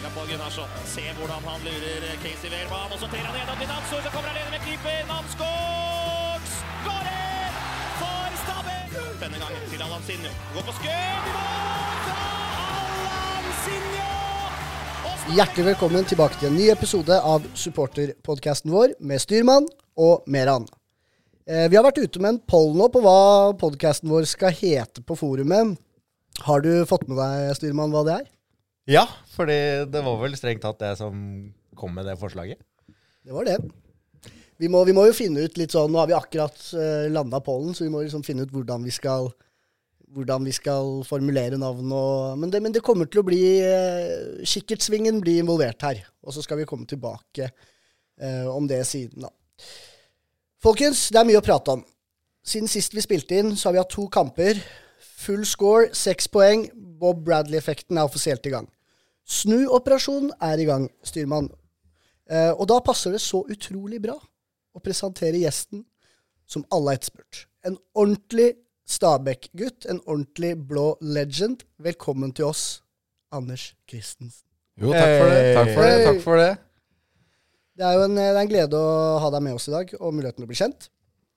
Spiller på Gunnarsson. Se hvordan han lurer Casey Wehrmann. Og så trer han gjennom til Namsgaard. Så kommer han alene med keeper. Namsgaard skårer for Stabæk. Denne gangen til Alansinho. Går på skudd. Mål fra Alansinho! Hjertelig velkommen tilbake til en ny episode av supporterpodcasten vår med Styrman og Meran. Vi har vært ute med en poll nå på hva podcasten vår skal hete på forumet. Har du fått med deg, Styrman, hva det er? Ja, fordi det var vel strengt tatt det som kom med det forslaget. Det var det. Vi må jo finne ut litt sånn, nå har vi akkurat landet pollen, så vi må liksom finne ut hvordan vi skal formulere navn. Men det kommer til å bli, kikkertsvingen blir involvert her, og så skal vi komme tilbake om det siden da. Folkens, det er mye å prate om. Siden sist vi spilte inn, så har vi hatt 2 kamper. Full score, 6 poeng. Bob Bradley-effekten er offisielt i gang. Snuoperasjonen er i gang, Styrman. Og da passer det så utrolig bra å presentere gjesten som alle har etterspurt. En ordentlig Stabæk-gutt, en ordentlig blå legend. Velkommen til oss, Anders Christensen. Jo, takk for det. Takk for det. Det er jo en glede å ha deg med oss i dag, og muligheten til å bli kjent.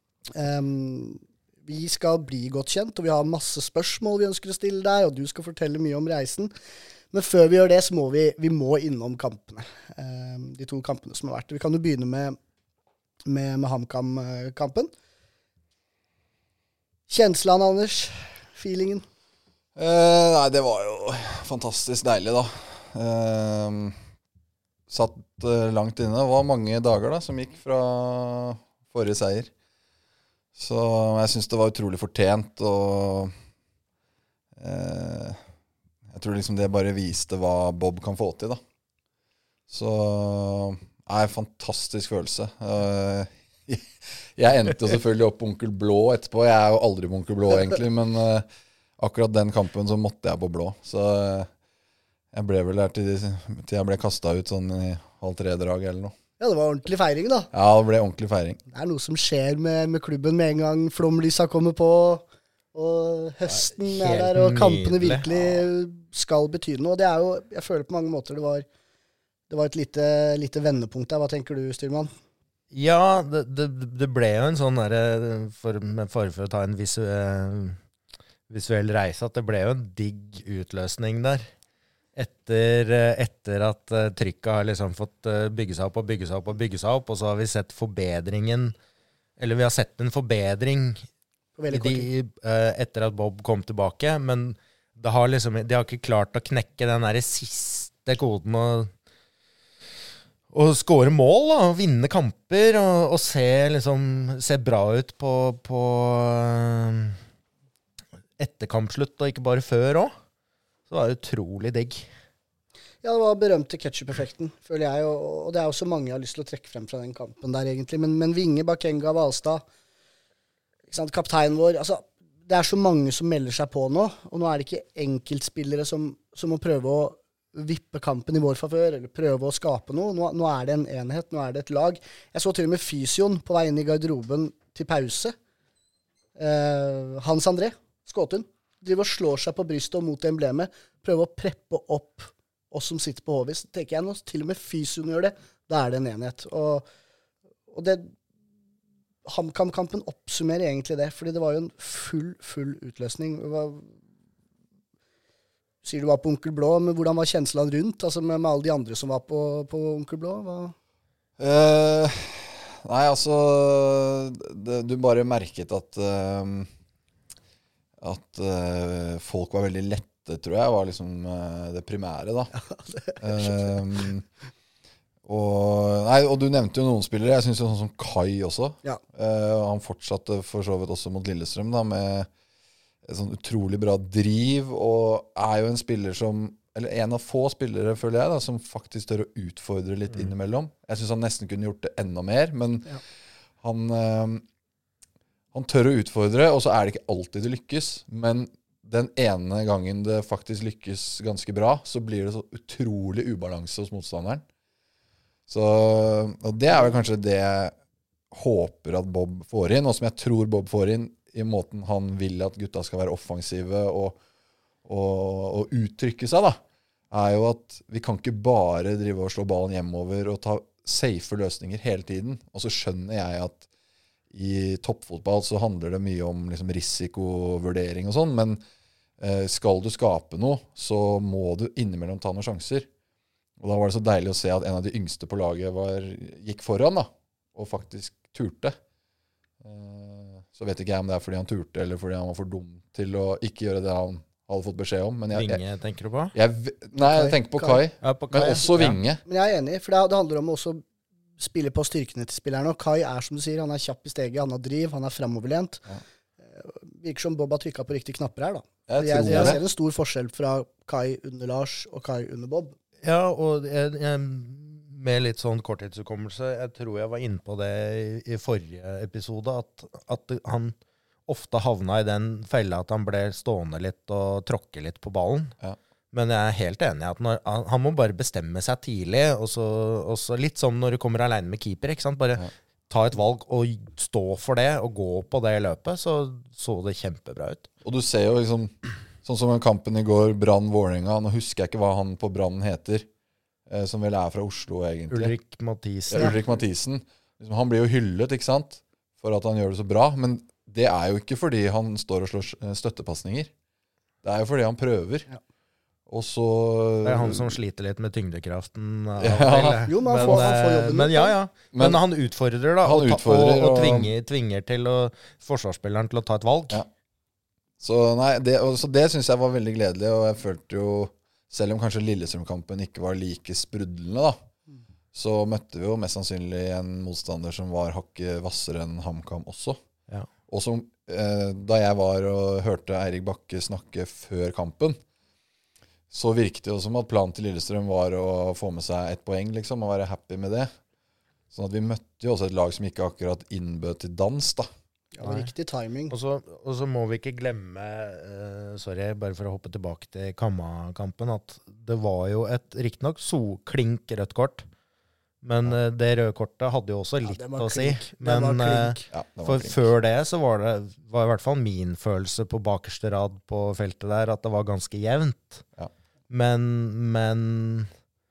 Vi skal bli godt kjent, og vi har masse spørsmål vi ønsker å stille deg, og du skal fortelle mye om reisen. Men før vi gjør det, så må vi må innom kampene. De 2 kampene som har vært. Vi kan jo begynne med HamKam-kampen. Kjenslan, Anders? Feelingen? Nei, det var jo fantastisk deilig da. Satt langt inne. Det var mange dager da som gikk fra forrige seier. Så jeg synes det var utrolig fortjent, og jeg tror liksom det bare viste hva Bob kan få til da. Så fantastisk følelse. Jeg endte jo selvfølgelig opp på Onkel Blå etterpå. Jeg er jo aldri på Onkel Blå egentlig, men akkurat den kampen så måtte jeg på Blå. Så jeg ble vel der til jeg ble kastet ut sånn i 2:30 eller noe. Ja, det var ordentlig feiring da. Ja, det ble ordentlig feiring. Det er noe som skjer med klubben med en gang flomlysa kommer på, og høsten er der, og kampene virkelig skal betyde noe. Og det er jo, jeg føler på mange måter det var et lite vendepunkt der. Hva tenker du, Styrman? Ja, det ble jo en sånn der, med fare for å ta en visuell reise, at det ble jo en digg utløsning der. Etter at trykket har liksom fått bygge seg opp, og så har vi sett forbedringen, eller vi har sett en forbedring etter at Bob kom tilbake, men de har ikke klart å knekke den der siste koden og score mål da, og vinne kamper og se bra ut på etterkampslutt, og ikke bare før også. Så det var utrolig digg. Ja, det var berømte ketchup-effekten, føler jeg, og det er jo så mange jeg har lyst til å trekke frem fra den kampen der egentlig, men Vinge, Bakenga, Valstad, ikke sant, kapteinen vår, altså, det er så mange som melder seg på nå, og nå er det ikke enkeltspillere som må prøve å vippe kampen i vår favør, eller prøve å skape noe. Nå er det en enhet, nå er det et lag. Jeg så til og med fysioen på vei inn i garderoben til pause. Hans André Skåtun driver og slår seg på brystet og mot emblemet, prøver å preppe opp oss som sitter på Håvis. Tenker jeg nå, til og med fysioen gjør det, da er det en enhet. Og det HamKam-kampen oppsummerer egentlig det, fordi det var jo en full utløsning. Sier du var på Onkel Blå, men hvordan var kjenslen rundt, altså med alle de andre som var på Onkel Blå? Nei, altså, du bare merket at folk var veldig lette, tror jeg, var liksom det primære da. Og du nevnte jo noen spillere. Jeg synes jo sånn som Kai også. Ja. Han fortsatte for så vidt også mot Lillestrøm da, med et sånn utrolig bra driv, og er jo en spiller som, eller en av få spillere, føler jeg da, som faktisk tør å utfordre litt innimellom. Jeg synes han nesten kunne gjort det enda mer, men han tør å utfordre, og så er det ikke alltid det lykkes, men den ene gangen det faktisk lykkes ganske bra, så blir det så utrolig ubalanse hos motstanderen. Så, og det er vel kanskje det jeg håper at Bob får inn, og som jeg tror Bob får inn i måten han vil at gutta skal være offensive og uttrykke seg da, jo at vi kan ikke bare drive og slå ballen hjemover og ta safe løsninger hele tiden. Og så skjønner jeg at i toppfotball så handler det mye om liksom risikovurdering og sånn, men skal du skape noe, så må du innimellom ta noen sjanser. Og da var det så deilig å se at en av de yngste på laget gikk foran da, og faktisk turte. Så vet ikke jeg om det fordi han turte, eller fordi han var for dum til å ikke gjøre det han hadde fått beskjed om. Men Vinge tenker du på? Nei, jeg tenker på Kai. Ja, på Kai. Men også Vinge. Men jeg er enig, for det handler om å også spille på styrkene til spillerne. Og Kai som du sier, han kjapp i steget, han har driv, han fremoverlent. Ja. Virker som Bob har trykket på riktige knapper her da. Jeg ser en stor forskjell fra Kai under Lars og Kai under Bob. Ja, og med litt sånn korttidshukommelse, jeg tror jeg var inne på det i forrige episode, at han ofte havna i den fella at han ble stående litt og tråkke litt på ballen. Ja. Men jeg er helt enig i at han må bare bestemme seg tidlig, og så litt som når du kommer alene med keeper, ikke sant? Bare ta et valg og stå for det, og gå på det løpet, så det kjempebra ut. Og du ser jo liksom, sånn som en kampen i går, Brann-Vålerenga, nå husker jeg ikke hva han på Brann heter, som vel fra Oslo egentlig. Ulrik Mathisen. Ja, Ulrik Mathisen. Han blir jo hyllet, ikke sant, for at han gjør det så bra, men det jo ikke fordi han står og slår støttepasninger. Det jo fordi han prøver. Ja. Og så det han som sliter litt med tyngdekraften. Ja. Jo, men han får jobben. Men ja. Men han utfordrer da, og tvinger til forsvarsspilleren til å ta et valg. Ja. Så det synes jeg var veldig gledelig, og jeg følte jo, selv om kanskje Lillestrøm-kampen ikke var like sprudlende da, så møtte vi jo mest sannsynlig en motstander som var hakket vassere enn HamKam også. Ja. Og som, da jeg var og hørte Eirik Bakke snakke før kampen, så virket det jo som at planen til Lillestrøm var å få med seg 1 poeng, liksom, og være happy med det. Sånn at vi møtte jo også et lag som ikke akkurat innbød til dans, da. Ja, riktig timing. Og så må vi ikke glemme, sorry, bare for å hoppe tilbake til Kamma-kampen, at det var jo riktig nok klink rødt kort, men det røde kortet hadde jo også litt å si. Men for før det så var det i hvert fall min følelse på bakerste rad på feltet der, at det var ganske jevnt. Ja. Men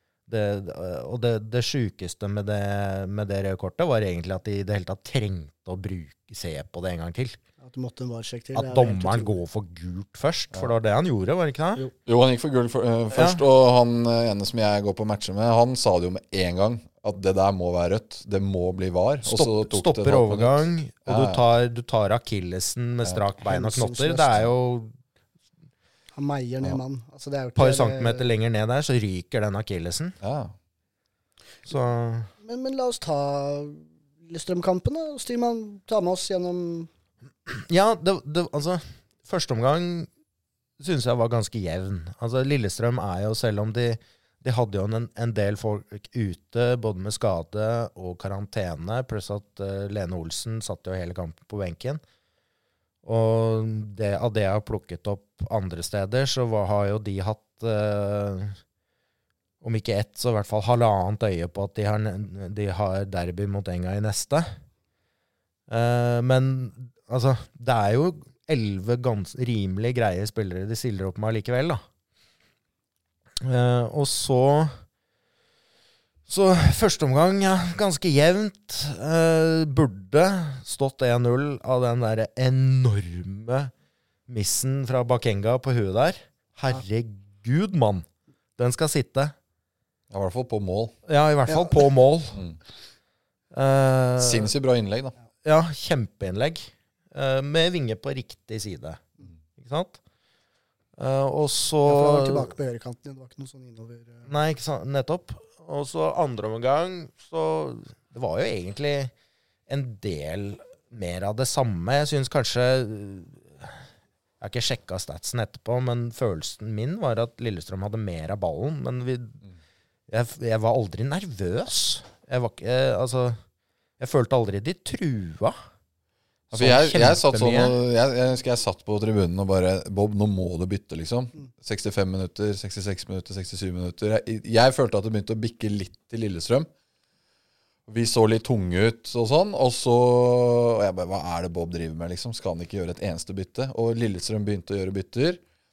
det sykeste med det røde kortet var egentlig at de i det hele tatt trengte å se på det en gang til. At du måtte en varsjekk til. At dommeren går for gult først, for det var det han gjorde, var det ikke det? Jo, han gikk for gult først, og han ene som jeg går på matcher med, han sa det jo med en gang, at det der må være rødt, det må bli var. Stopper overgang, og du tar akillesen med strak bein og knotter. Det jo han meier ned mann. Altså, et par centimeter lenger ned der, så ryker den akillesen. Ja. Så. Men la oss ta Lillestrøm-kampen, da. Styrman, ta med oss gjennom. Ja, altså, første omgang synes jeg var ganske jevn. Altså, Lillestrøm jo, selv om de hadde jo en del folk ute, både med skade og karantene, pluss at Lene Olsen satt jo hele kampen på benken. Og av det jeg har plukket opp andre steder, så har jo de hatt, om ikke ett, så i hvert fall halvannet øye på at de har derby mot Enga i neste. Men altså, det jo 11 rimelig greie spillere de stiller opp med likevel, da. Og så første omgang, ganske jevnt. Burde stått 1-0 av den der enorme missen fra Bakenga på huet der. Herregud, mann. Den skal sitte. I hvert fall på mål. Ja, i hvert fall på mål. Sinnssykt bra innlegg, da. Ja, kjempeinnlegg. Med Vinge på riktig side. Ikke sant? Og så for han var tilbake på høyrekanten, det var ikke noe sånn innover. Nei, ikke sant, nettopp. Og så andre omgang, så det var jo egentlig en del mer av det samme. Jeg synes kanskje, jeg har ikke sjekket statsen etterpå, men følelsen min var at Lillestrøm hadde mer av ballen, men jeg var aldri nervøs. Jeg følte aldri de trua. Altså jeg satt på tribunen og bare, Bob, nå må du bytte, liksom. 65 minutter, 66 minutter, 67 minutter. Jeg følte at det begynte å bikke litt til Lillestrøm. Vi så litt tunge ut og sånn, og jeg bare, hva det Bob driver med, liksom? Skal han ikke gjøre et eneste bytte? Og Lillestrøm begynte å gjøre bytter,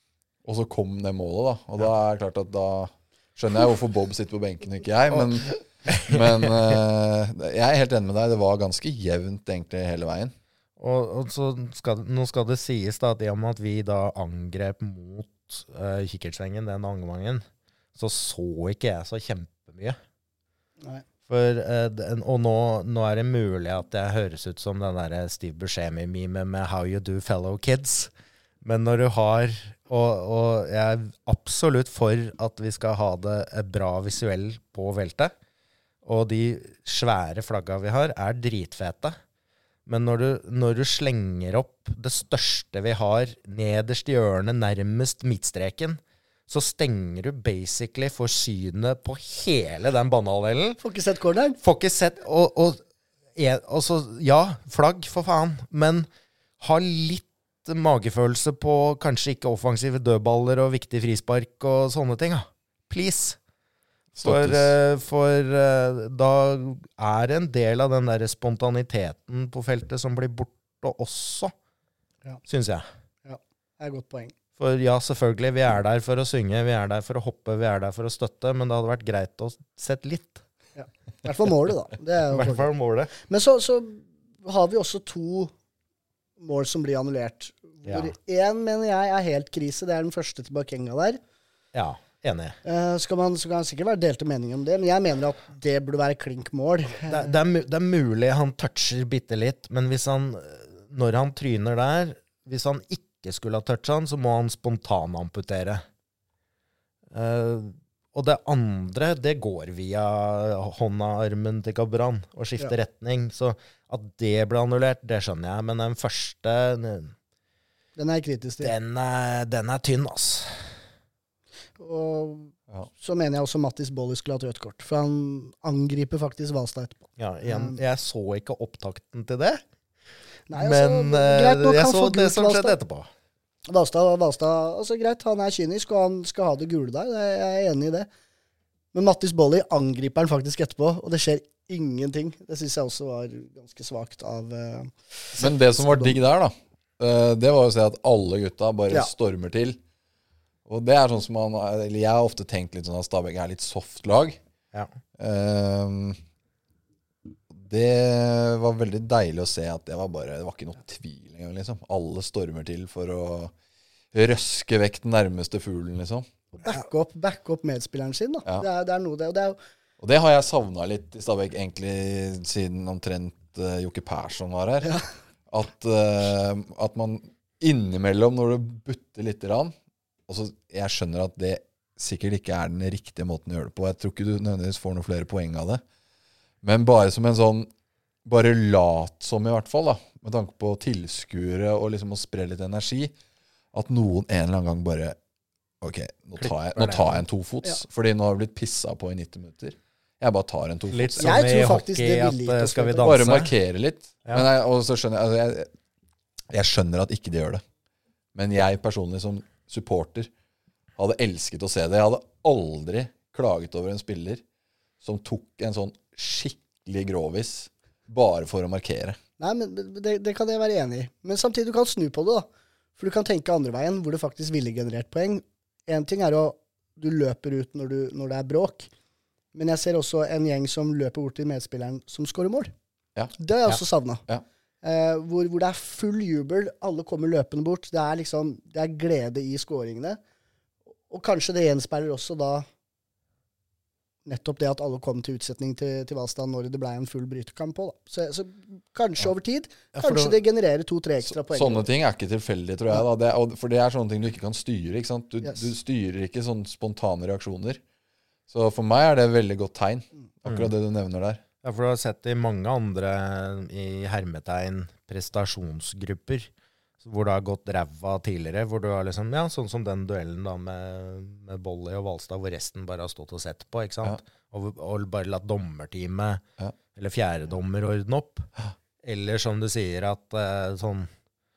Og så kom det målet, da. Og da er det klart at da skjønner jeg hvorfor Bob sitter på benken og ikke jeg, men jeg er helt enig med deg. Det var ganske jevnt egentlig hele veien. Og så nå skal det sies da, at i og med at vi da angrep mot kikkertsvengen den angremangen, så ikke jeg så kjempemye. Nei. Og nå er det mulig at jeg høres ut som den der Steve Buscemi-mime med How You Do Fellow Kids. Men når du har, og jeg er absolutt for at vi skal ha det bra visuell på veltet, og de svære flagga vi har er dritfete. Men når du slenger opp det største vi har nederst i hjørnet, nærmest midtstreken, så stenger du basically for synet på hele den banehalvdelen. Får ikke sett corneren. Får ikke sett, og så, ja, flagg for faen, men ha litt magefølelse på kanskje ikke offensive dødballer og viktige frispark og sånne ting, da. Please. For da er en del av den der spontaniteten på feltet som blir borte også, synes jeg. Ja, det er et godt poeng. For ja, selvfølgelig, vi er der for å synge, vi er der for å hoppe, vi er der for å støtte, men det hadde vært greit å sette litt. Ja. I hvert fall målet, da. Det er jo I hvert fall målet. Men så har vi også 2 mål som blir annullert. Hvor en, mener jeg, er helt krise. Det er den første til Bakenga der. Ja, enig. Så kan sikkert være delte meninger om det, men jeg mener at det burde være klink mål. Det er mulig han toucher bitte litt, men hvis når han tryner der, hvis han ikke skulle ha touchet han, så må han spontanamputere. Og det andre, det går via hånda-armen til Cabran og skifte retning, så at det ble annullert, det skjønner jeg, men den første, den er kritisk til. Den er tynn, ass. Og så mener jeg også Mattis Bolli skulle hatt rødt kort, for han angriper faktisk Valstad etterpå. Ja, jeg så ikke opptakten til det, nei, altså, men jeg så det som skjedde etterpå. Valstad, altså greit, han er kynisk, og han skal ha det gule der, jeg er enig i det. Men Mattis Bolli angriper han faktisk etterpå, og det skjer ingenting. Det synes jeg også var ganske svagt av... Men det som var digg der da, det var å se at alle gutta bare stormer til. Og det er sånn som jeg har ofte tenkt litt sånn at Stabæk er litt soft lag. Ja. Det var veldig deilig å se at det var ikke noe tvil engang, liksom. Alle stormer til for å røske vekk den nærmeste fuglen, liksom. Back up medspilleren sin, da. Ja. Det er noe det. Og det har jeg savnet litt i Stabæk, egentlig, siden omtrent Jokke Persson var her. Ja. At man innimellom, når du butter litt rann, og så jeg skjønner at det sikkert ikke er den riktige måten å gjøre det på. Jeg tror ikke du nødvendigvis får noen flere poeng av det. Men bare som en sånn, bare lat som i hvert fall, da, med tanke på tilskuere og liksom å spre litt energi, at noen en eller annen gang bare, ok, nå tar jeg en tofots, fordi nå har det blitt pisset på i 90 minutter. Jeg bare tar en tofots. Litt som i hockey, at skal vi danse? Bare markere litt. Ja. Men og så skjønner jeg skjønner at ikke de gjør det. Men jeg personlig som supporter hadde elsket å se det. Jeg hadde aldri klaget over en spiller som tok en sånn skikkelig grovis bare for å markere. Nei, men det kan jeg være enig i. Men samtidig du kan snu på det, da. For du kan tenke andre veien, hvor du faktisk ville generert poeng. En ting er du løper ut når det er bråk. Men jeg ser også en gjeng som løper bort til medspilleren som skårer mål. Ja. Det har jeg også savnet. Ja. Hvor det er full jubel, alle kommer løpende bort. Det er glede i skåringene. Og kanskje det gjenspeiler også da nettopp det at alle kom til utsetning til Valstad når det ble en full brytekamp på. Da. Så kanskje over tid, kanskje det genererer 2-3 ekstra poeng. Sånne ting er ikke tilfeldig, tror jeg. Da. For det er sånne ting du ikke kan styre. Ikke sant? Du styrer ikke sånne spontane reaksjoner. Så for meg er det et veldig godt tegn, akkurat det du nevner der. Ja, for du har sett det i mange andre i hermetegn prestasjonsgrupper, hvor det har gått ræva tidligere, hvor du har liksom, ja, sånn som den duellen da med Bolli og Valstad, hvor resten bare har stått og sett på, ikke sant? Ja. Og bare latt dommerteamet, eller fjerdedommer ordne opp. Ja. Eller som du sier at sånn,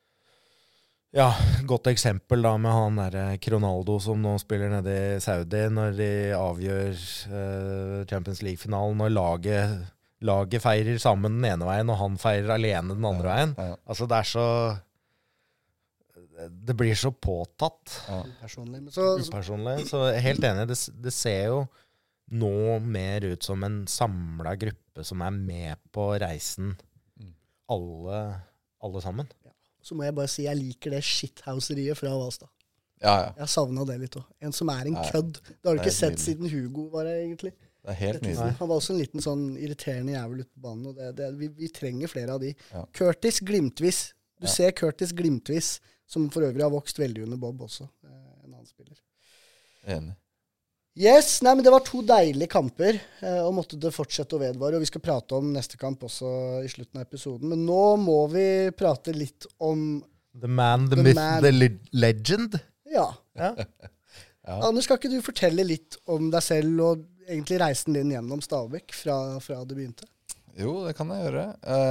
ja, godt eksempel da med han der Ronaldo som nå spiller nede i Saudi når de avgjør Champions League-finalen, og laget feirer sammen den ene veien, og han feirer alene den andre veien. Ja. Altså det er så det blir så påtatt. Personlig. Men så, Upersonlig. Så jeg er helt enig, det ser jo nå mer ut som en samlet gruppe som er med på reisen. Alle sammen. så må jeg bare si jeg liker det shithouseriet fra Valstad. Ja. Jeg savnet det litt også. En som er en kødd. Det har du ikke sett siden Hugo var her, egentlig. Det helt nydelig. Han var også en liten sånn irriterende jævel ute på banen, og vi trenger flere av de. Ja. Curtis glimtvis. Du ser Curtis glimtvis, som for øvrig har vokst veldig under Bob også. En annen spiller. Enig. Yes, nei, men det var 2 deilige kamper, og måtte det fortsette å vedvare, og vi skal prate om neste kamp også i slutten av episoden. Men nå må vi prate litt om The man, the myth, the legend. Ja. Anders, skal ikke du fortelle litt om deg selv og egentlig reisen din gjennom Stabæk fra det begynte? Jo, det kan jeg gjøre.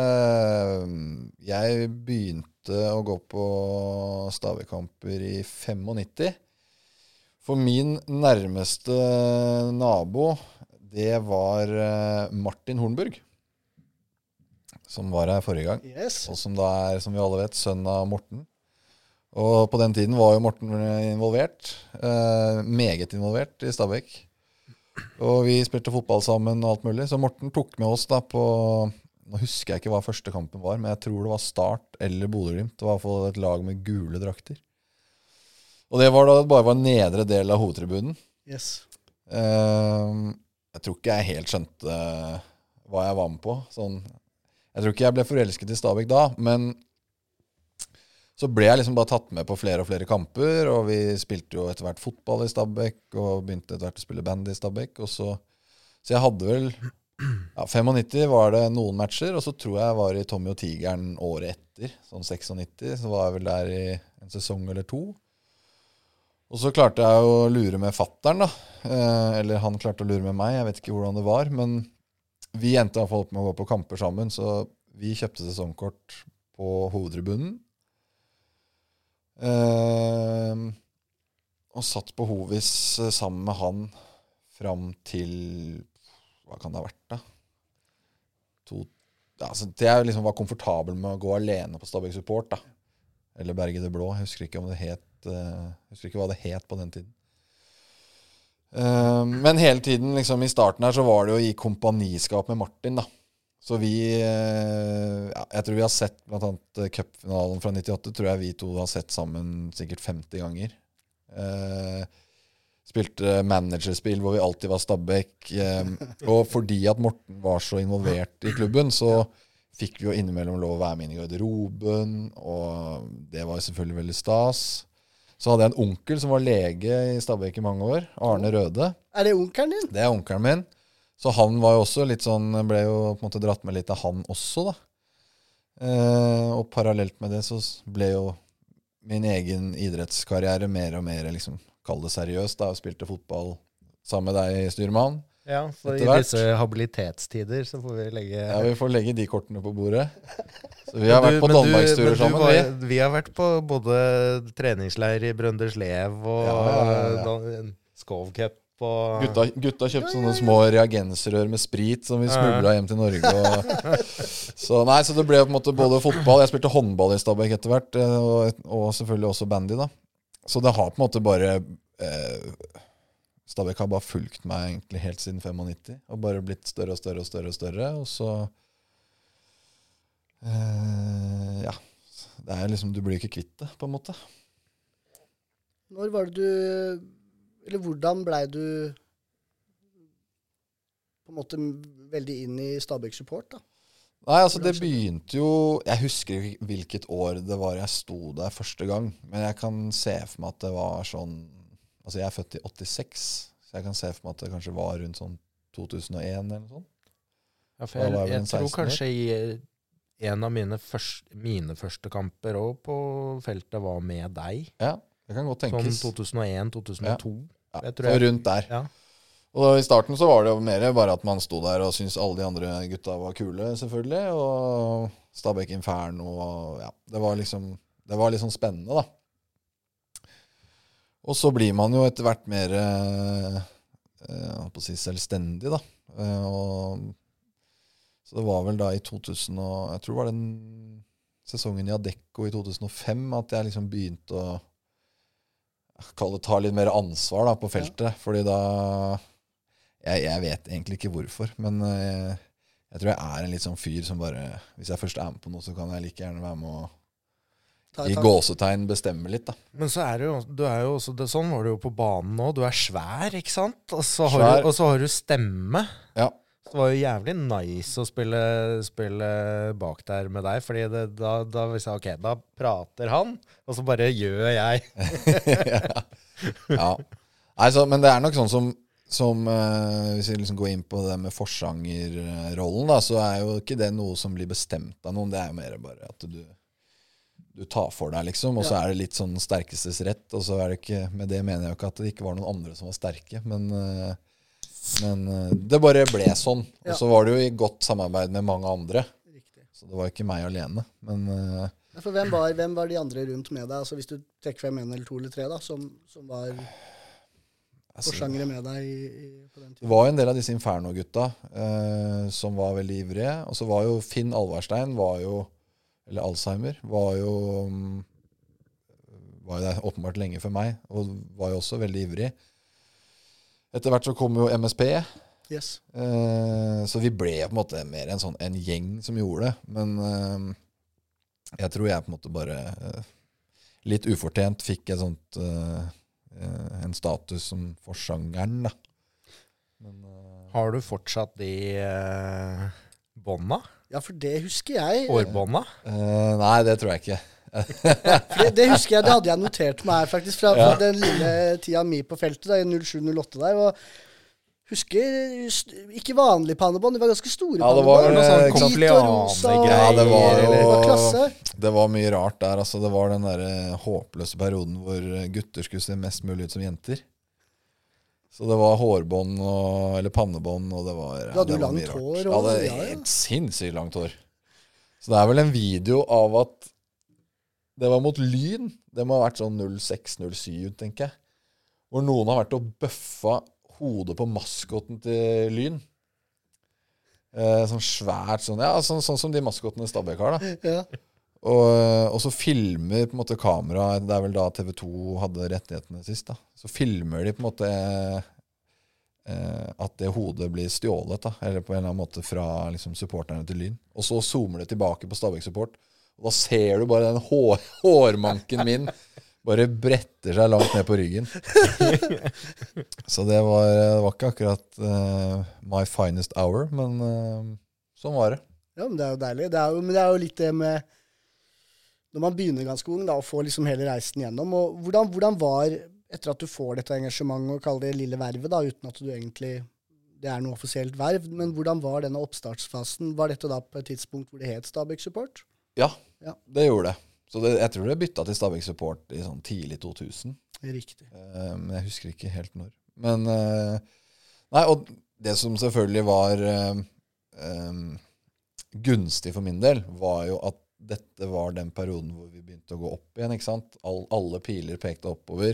Jeg begynte å gå på Stabæk-kamper i 95. For min nærmeste nabo, det var Martin Hornburg, som var her forrige gang. Yes. Og som da er, som vi alle vet, sønn av Morten. Og på den tiden var jo Morten involvert, meget involvert i Stabæk. Og vi spilte fotball sammen og alt mulig. Så Morten tok med oss da på, nå husker jeg ikke hva første kampen var, men jeg tror det var Start eller Bodø/Glimt. Det var i hvert fall et lag med gule drakter. Og det var da bare var nedre del av hovedtribunen. Yes. Jeg tror ikke jeg helt skjønte hva jeg var med på. Sånn, jeg tror ikke jeg ble forelsket i Stabæk da, men så ble jeg liksom bare tatt med på flere og flere kamper, og vi spilte jo etter hvert fotball i Stabæk, og begynte etter hvert å spille band i Stabæk. Og så jeg hadde vel, 95 var det noen matcher, og så tror jeg var i Tommy og Tigeren året etter, sånn 96, så var jeg vel der i en sesong eller 2. Og så klarte jeg å lure med fatteren da, eller han klarte å lure med meg, jeg vet ikke hvordan det var, men vi endte i hvert fall opp med å gå på kamper sammen, så vi kjøpte sesongkort på hovedtribunen, og satt på Hovis sammen med han fram til, hva kan det ha vært da? Altså, det jeg liksom var komfortabel med å gå alene på Stabæk Support da, eller Berge det Blå, jeg husker ikke om det het, jeg husker ikke hva det het på den tiden. Men hele tiden liksom, i starten her så var det jo i kompaniskap med Martin da. Så vi, jeg tror vi har sett blant annet cupfinalen fra 98, tror jeg vi to har sett sammen sikkert 50 ganger. Spilte managerspill hvor vi alltid var Stabæk, og fordi at Morten var så involvert i klubben, så fikk vi jo innimellom lov å være med inn i garderoben, og det var selvfølgelig veldig stas. Så hadde jeg en onkel som var lege i Stabæk i mange år, Arne Røde. Er det onkelen din? Det er onkelen min. Så han var jo også litt sånn, ble jo på en måte dratt med litt av han også da. Og parallelt med det så ble jo min egen idrettskarriere mer og mer, liksom, kall det seriøst da, og spilte fotball sammen med deg, styrmann. Ja, for i disse habilitetstider så får vi legge... Ja, vi får legge de kortene på bordet. Så vi har vært på Danmarksturer sammen. Vi har vært på både treningsleir i Brønderslev og Skovcup. Gutta kjøpte sånne små reagensrør med sprit som vi smuglet hjem til Norge. Så det ble på en måte både fotball, jeg spilte håndball i Stabæk etter hvert, og selvfølgelig også bandy da. Så det har på en måte bare... Stabæk har bare fulgt meg egentlig helt siden 95, og bare blitt større og større og større og større, og så... ja, det er liksom, du blir ikke kvitt det, på en måte. Når var det du... Eller hvordan ble du på en måte veldig inn i Stabæk Support da? Nei, altså det begynte jo... Jeg husker hvilket år det var jeg sto der første gang, men jeg kan se for meg at det var sånn... Altså jeg er født i 86, så jeg kan se for meg at det kanskje var rundt sånn 2001 eller noe sånt. Ja, for jeg tror kanskje i en av mine første kamper også på feltet var med deg. Ja, det kan godt tenkes. Sånn 2001-2002. Ja, så rundt der. Ja. Og i starten så var det jo mer bare at man sto der og syntes alle de andre gutta var kule, selvfølgelig, og Stabæk Inferno, og ja, det var litt sånn spennende da. Og så blir man jo etter hvert mer på å si selvstendig da. Og så det var vel da i 2000, jeg tror det var den sesongen i Adecco i 2005 at jeg liksom begynte å ta litt mer ansvar da, på feltet. Fordi da jeg vet egentlig ikke hvorfor, men jeg tror jeg en litt sånn fyr som bare, hvis jeg først med på noe, så kan jeg like gjerne være med å i gåsetegn bestemme litt da. Men så det jo, du jo også, sånn var det jo på banen nå, du svær, ikke sant? Og så har du stemme. Ja. Så det var jo jævlig nice å spille bak der med deg, fordi da visste jeg, ok, da prater han, og så bare gjør jeg. Ja. Altså, men det nok sånn som hvis vi liksom går inn på det med forsangerrollen da, så jo ikke det noe som blir bestemt av noen, det jo mer bare at du tar for deg liksom, og så det litt sånn sterkestes rett, og så det ikke, med det mener jeg jo ikke at det ikke var noen andre som var sterke, men det bare ble sånn, og så var det jo i godt samarbeid med mange andre. Riktig. Så det var ikke meg alene, men for hvem var de andre rundt med deg, altså hvis du trekker frem 1 eller 2 eller 3 da, som var forsangere med deg på den tiden? Det var jo en del av disse Inferno-gutta som var veldig ivrige, og så var jo Finn Alvarstein eller Alzheimer, var jo der åpenbart lenge for meg, og var jo også veldig ivrig. Etter hvert så kom jo MSP, yes. Så vi ble på en måte mer en gjeng som gjorde det, men jeg tror jeg på en måte bare litt ufortjent fikk en status som forsangeren da. Men, har du fortsatt de bånda? Ja, for det husker jeg. Hårbånda? Nei, det tror jeg ikke. For det husker jeg, det hadde jeg notert meg her faktisk, fra den lille tida mi på feltet, da, i 07-08 der, og husker ikke vanlig pannebånd, det var ganske store pannebånd. Det var noe sånn konfliane-greier, det var klasse. Det var mye rart der, altså. Det var den der håpløse perioden hvor gutter skulle se mest mulig ut som jenter. Så det var hårbånd eller pannebånd, og det var du hadde jo langt hår. Ja, det helt sinnssykt langt hår. Så det vel en video av at det var mot Lyn. Det må ha vært sånn 06-07, tenker jeg. Hvor noen har vært og bøffa hodet på maskotten til Lyn. Sånn svært, sånn som de maskottene Stabæk har da. Ja. Og så filmer på en måte kamera, det vel da TV 2 hadde rettighetene sist da. Så filmer de på en måte at det hodet blir stjålet da, eller på en eller annen måte fra liksom, supporterne til Lyn. Og så zoomer det tilbake på Stabæk Support, og da ser du bare den hårmanken min bare bretter seg langt ned på ryggen. Så det var ikke akkurat my finest hour, men sånn var det. Ja, men det jo deilig. Men det jo litt det med når man begynner ganske ung da, og får liksom hele reisen gjennom. Og hvordan var, etter at du får dette engasjementet, og kaller det lille vervet da, uten at du egentlig, det noe offisielt verv, men hvordan var denne oppstartsfasen? Var dette da på et tidspunkt hvor det het Stabæk Support? Ja, det gjorde det. Så jeg tror det byttet til Stabæk Support i sånn tidlig 2000. Riktig. Men jeg husker ikke helt når. Men, nei, og det som selvfølgelig var gunstig for min del, var jo at dette var den perioden hvor vi begynte å gå opp igjen, ikke sant? Alle piler pekte oppover.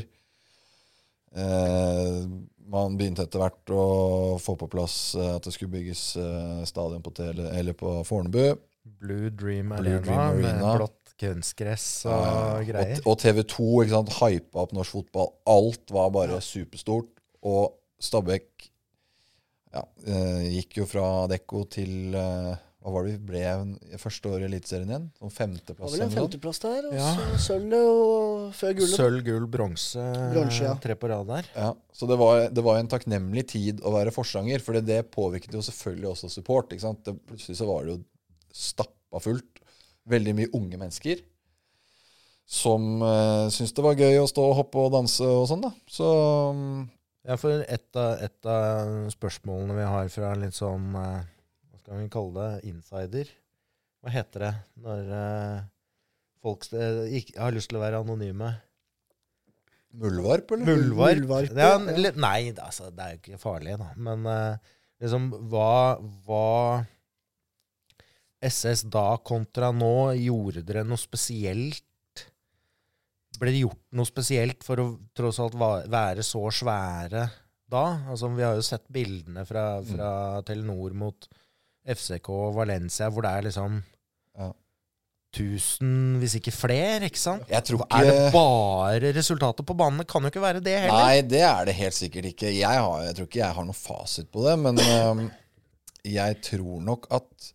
Man begynte etter hvert å få på plass at det skulle bygges stadion på Fornebu. Blue Dream Arena med blått kunstgress og greier. Og TV 2, ikke sant, hypet opp norsk fotball. Alt var bare superstort. Og Stabæk gikk jo fra Adecco til hva var det vi ble første år i Eliteserien igjen? Sånn 5.-plass. Det var vel en 5.-plass der, og så sølv og før gullet. Sølv, gull, bronse, 3 på rad der. Ja, så det var en takknemlig tid å være forsanger, for det påvirket jo selvfølgelig også support, ikke sant? Plutselig så var det jo stappa fullt. Veldig mye unge mennesker som syntes det var gøy å stå og hoppe og danse og sånn da. Så ja, for et av spørsmålene vi har fra litt sånn skal vi kalle det insider. Hva heter det når folk ikke har lyst til å være anonyme? Muldvarp, eller? Muldvarp. Ja, nei, altså, det jo ikke farlig da. Men liksom, hva SS da kontra nå, gjorde dere noe spesielt? Ble det gjort noe spesielt for å tross alt være så svære da? Altså, vi har jo sett bildene fra Telenor mot FCK og Valencia, hvor det liksom 1000, hvis ikke flere, ikke sant? Jeg tror Er det ikke bare resultatet på banen? Det kan jo ikke være det heller. Nei, det er det helt sikkert ikke. Jeg tror ikke jeg har noe fasit på det, men jeg tror nok at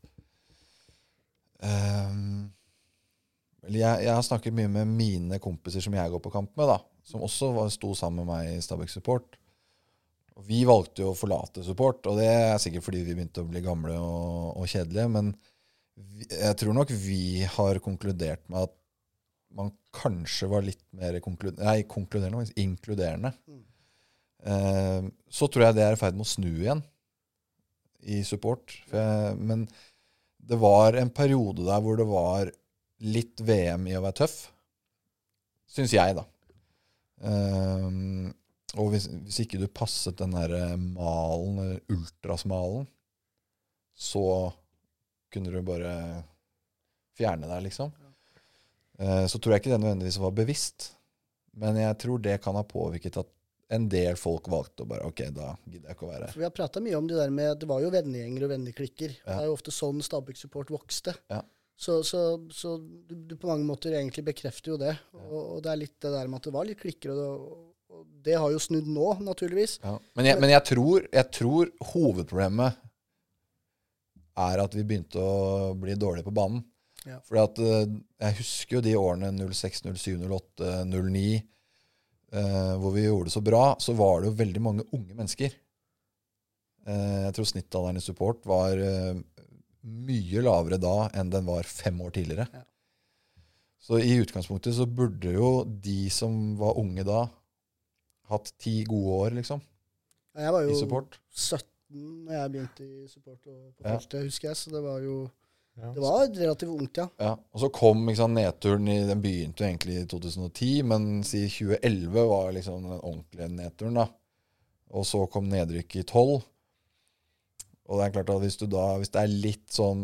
jeg har snakket mye med mine kompiser som jeg går på kamp med, da, som også sto sammen med meg i Stabæk Support. Og vi valgte jo å forlate support, og det er sikkert fordi vi begynte å bli gamle og kjedelige, men jeg tror nok vi har konkludert med at man kanskje var litt mer inkluderende. Så tror jeg det er i ferd med å snu igjen i support. Men det var en periode der hvor det var litt VM i å være tøff, synes jeg da. Og hvis ikke du passet den der malen, eller ultrasmalen, så kunne du bare fjerne deg, liksom. Så tror jeg ikke det nødvendigvis var bevisst. Men jeg tror det kan ha påvirket at en del folk valgte å bare, ok, da gidder jeg ikke å være her. Vi har pratet mye om det der med, det var jo vennegjenger og venneklikker. Ja. Det er jo ofte sånn Stabæk Support vokste. Ja. Så du på mange måter egentlig bekrefter jo det. Og det er litt det der med at det var litt klikker, og det har jo snudd nå, naturligvis. Ja. Men jeg tror hovedproblemet er at vi begynte å bli dårlige på banen. Ja. Fordi at jeg husker jo de årene 06, 07, 08, 09, hvor vi gjorde det så bra, så var det jo veldig mange unge mennesker. Jeg tror snittalderen i support var mye lavere da enn den var 5 år tidligere. Ja. Så i utgangspunktet så burde jo de som var unge da hatt 10 gode år, liksom, jeg var jo i support. 17 når jeg begynte i support og på feltet, husker jeg, så det var jo det var relativt ungt, ja. Og så kom liksom, nedturen den begynte jo egentlig i 2010, men i 2011 var liksom den ordentlige nedturen da. Og så kom nedrykk i 12. Og det er klart at hvis det er litt sånn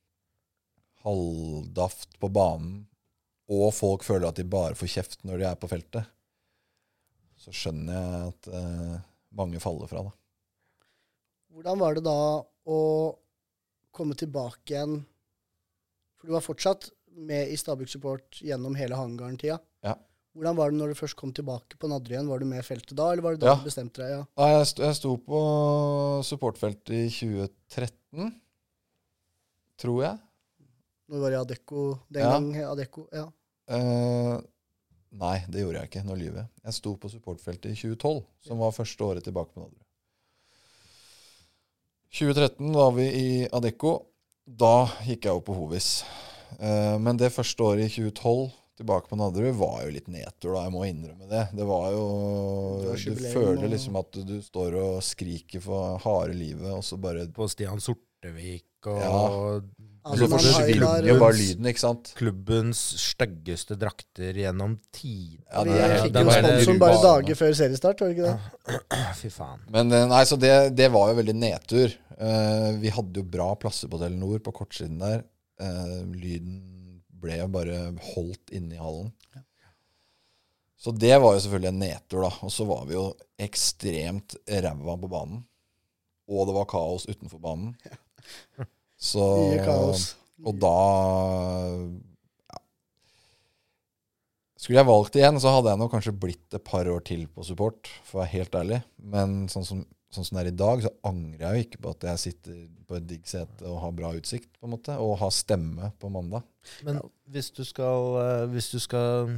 halvdaft på banen, og folk føler at de bare får kjeft når de er på feltet, så skjønner jeg at mange faller fra det. Hvordan var det da å komme tilbake igjen? For du var fortsatt med i Stabæk Support gjennom hele hangaren-tida. Ja. Hvordan var det når du først kom tilbake på Nadderud igjen? Var du med i feltet da, eller var det da du bestemte deg? Ja? Nei, jeg sto på supportfeltet i 2013, tror jeg. Når var det Adecco den gang? Adecco, ja. Nei, det gjorde jeg ikke. Nå lyver jeg. Jeg sto på supportfeltet i 2012, som var første året tilbake på Nadderud. 2013 var vi i Adecco. Da gikk jeg opp på Hovis. Men det første året i 2012 tilbake på Nadderud var jo litt nedtur da, jeg må innrømme det. Det var jo, du føler liksom at du står og skriker for harde livet, og så bare på Stian Sortevik og så forsvinner jo bare lyden, ikke sant? Klubbens styggeste drakter gjennom tid. Ja, vi fikk jo sponsor bare dager før seriestart, var det ikke det? Fy faen. Men nei, så det var jo veldig nedtur. Vi hadde jo bra plasser på Telenor på kortsiden der. Lyden ble jo bare holdt inne i hallen. Så det var jo selvfølgelig en nedtur da. Og så var vi jo ekstremt ræva på banen. Og det var kaos utenfor banen. Så, og da skulle jeg valgt igjen, så hadde jeg nok kanskje blitt et par år til på support, for å være helt ærlig. Men sånn som det er i dag, så angrer jeg jo ikke på at jeg sitter på et digg sete og har bra utsikt, på en måte, og har stemme på mandag. Men hvis vi skal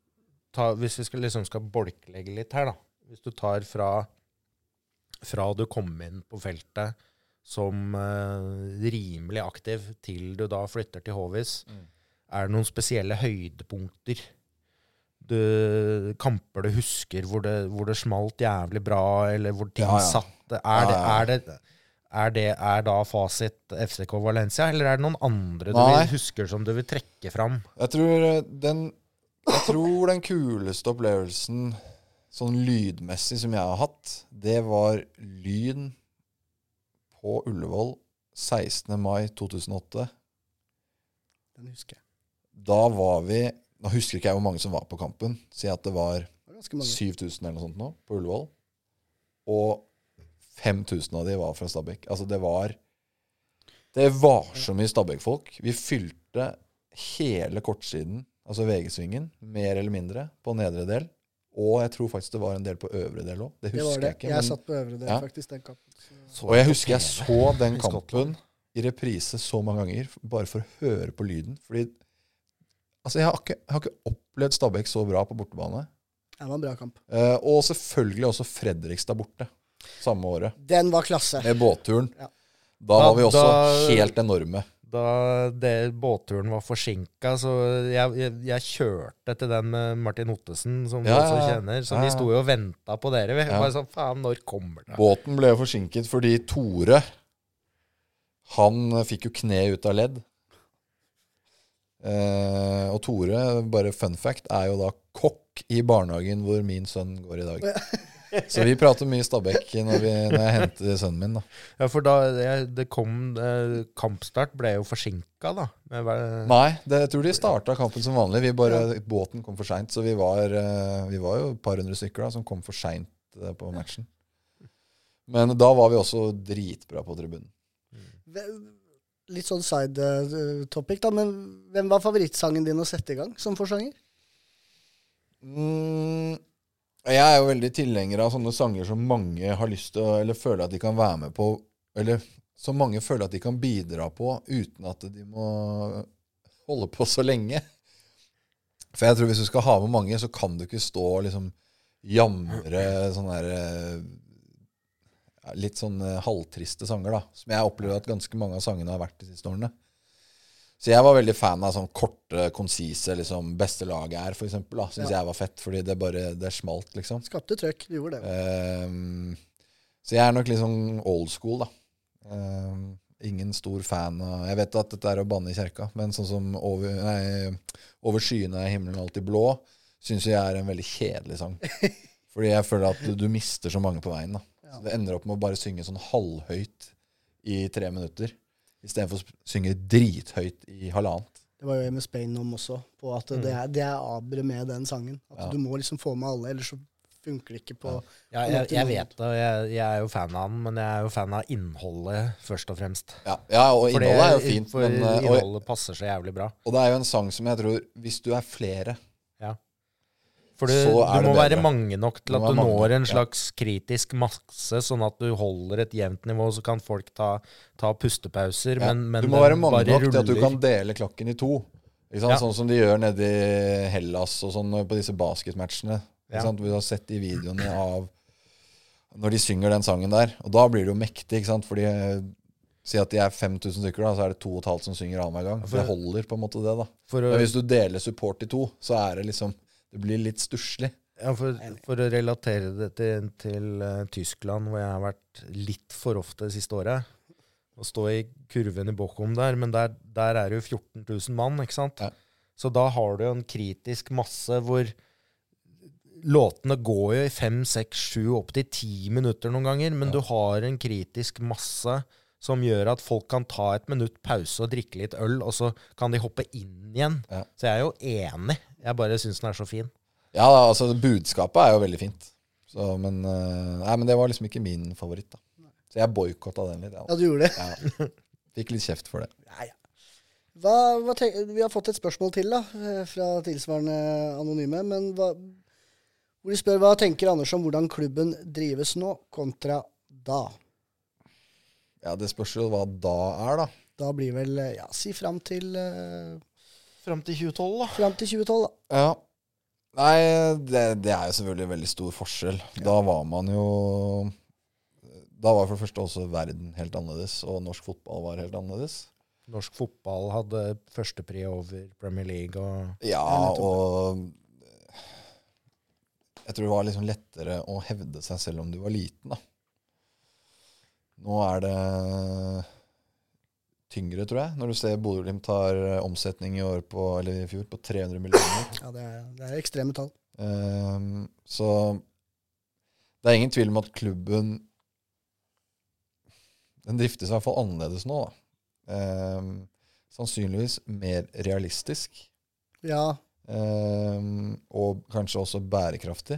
bolklegge litt her da, hvis du tar fra du kom inn på feltet som rimelig aktiv til du da flytter til Hovis, er det noen spesielle høydepunkter kamper du husker hvor det smalt jævlig bra, eller hvor ting satt? Er da fasit FCK Valencia, eller er det noen andre du husker som du vil trekke fram? Jeg tror den kuleste opplevelsen sånn lydmessig som jeg har hatt, det var Lyn på Ullevål 16. mai 2008. Den husker jeg. Da var vi, nå husker ikke jeg hvor mange som var på kampen, si at det var 7000 eller noe sånt nå på Ullevål, og 5000 av de var fra Stabæk. Altså det var så mye Stabæk-folk. Vi fylte hele kortsiden, altså vegesvingen, mer eller mindre, på nedre del. Og jeg tror faktisk det var en del på øvre del også. Det Det var husker det. jeg ikke. Jeg men- satt på øvre del, Ja. faktisk, den kampen. Så- Og jeg husker jeg så den i Skottland. kampen i reprise så mange ganger, bare for å høre på lyden. Fordi altså, jeg har ikke opplevd Stabæk så bra på bortebane. Det var en bra kamp. Og selvfølgelig også Fredrikstad borte, samme året. Den var klasse. Med båtturen. Ja. Da var vi også Da- helt enorme. Da båtturen var forsinket, så jeg kjørte til den med Martin Ottesen, som vi Ja, også ja. kjenner. Så Ja, vi ja. sto jo og ventet på dere. Vi Ja. bare sånn, faen, når kommer det? Båten ble forsinket fordi Tore, han fikk jo kne ut av ledd. Og Tore, bare fun fact, er jo da kokk i barnehagen hvor min sønn går i dag. Så vi prater mye Stabæk når jeg henter sønnen min, da. Ja, for da det kom kampstart ble jo forsinket da. Nei, jeg tror de starta kampen som vanlig. Båten kom for seint, så vi var jo et par hundre stykker da, som kom for seint på matchen. Men da var vi også dritbra på tribunen. Litt sånn side topic, da, men hvem var favorittsangen din å sette i gang som forsanger? Jeg er jo veldig tilhenger av sånne sanger som mange har lyst til å, eller føler at de kan være med på, eller som mange føler at de kan bidra på uten at de må holde på så lenge. For jeg tror hvis du skal ha med mange, så kan du ikke stå og liksom jamre sånne der, litt sånn halvtriste sanger da, som jeg opplever at ganske mange av sangene har vært de siste årene. Så jeg var veldig fan av sånn korte, konsise, liksom, beste laget er, for eksempel, da. Synes jeg var fett, fordi det smalt, liksom. Skapte trøkk, vi gjorde det. Så jeg er nok litt sånn old school, da. Ingen stor fan av... Jeg vet at dette er å banne i kjerka, men sånn som over skyene er himmelen alltid blå, synes jeg er en veldig kjedelig sang. Fordi jeg føler at du mister så mange på veien, da. Så det ender opp med å bare synge sånn halvhøyt i 3 minutter. I stedet for å synge drithøyt i halvannet. Det var jo MS Pain om også, på at det er abre med den sangen. At du må liksom få med alle, ellers så funker det ikke på... Ja, jeg vet det, og jeg er jo fan av den, men jeg er jo fan av innholdet først og fremst. Ja, og innholdet er jo fint. For Men, innholdet passer så jævlig bra. og det er jo en sang som jeg tror, hvis du er flere, For så er du må det være bedre. mange nok til Du at må du være mange når nok, en slags kritisk masse, sånn at du holder et jevnt nivå, så kan folk ta pustepauser, ja, men du må være den mange bare nok til at du ruller. kan dele klokken i 2. Ikke sant? Ja. Sånn som de gjør nede i Hellas og sånn på disse basketmatchene. Ikke Ja. sant? Vi har sett de videoene av når de synger den sangen der. Og da blir det jo mektig, ikke sant? Fordi si at de er 5000 stykker, da, så er det 2,5 som synger annenhver gang. for- Det holder på en måte det, da. For å, Men hvis du deler support i 2, så er det liksom det blir litt stusslig. ja, for å relatere det til Tyskland, hvor jeg har vært litt for ofte det siste året, å stå i kurven i Bochum der, men der er det jo 14 000 mann, ikke sant? Ja. Så da har du jo en kritisk masse hvor låtene går jo i 5, 6, 7, opp til 10 minutter noen ganger, men du har en kritisk masse som gjør at folk kan ta et minutt pause og drikke litt øl, og så kan de hoppe inn igjen. Ja. Så jeg er jo enig. Jeg bare synes den er så fin. Ja, da, altså budskapet er jo veldig fint. Så, men det var liksom ikke min favoritt, da. Så jeg boykottet den litt. Ja, du gjorde det. Ja. Fikk litt kjeft for det. Ja. Vi har fått et spørsmål til da, fra tilsvarende anonyme, men hvor de spør hva tenker Anders om hvordan klubben drives nå, kontra da? Ja, det spørs jo hva da er, da. Da blir vel, si frem til Frem til 2012 da. 2012 da. Ja. Nei, det er jo selvfølgelig en veldig stor forskjell. Da var man jo... Da var for det første også verden helt annerledes, og norsk fotball var helt annerledes. Norsk fotball hadde førstepri over Premier League og Ja, og jeg tror det var liksom lettere å hevde seg selv om du var liten, da. Nå er det tyngre, tror jeg, når du ser Bodø Glimt har omsetning i år på, eller i fjor, på 300 millioner. Ja, det er ekstreme tall. Så det er ingen tvil om at klubben den driftes i hvert fall annerledes nå, da. Sannsynligvis mer realistisk. Ja, Og kanskje også bærekraftig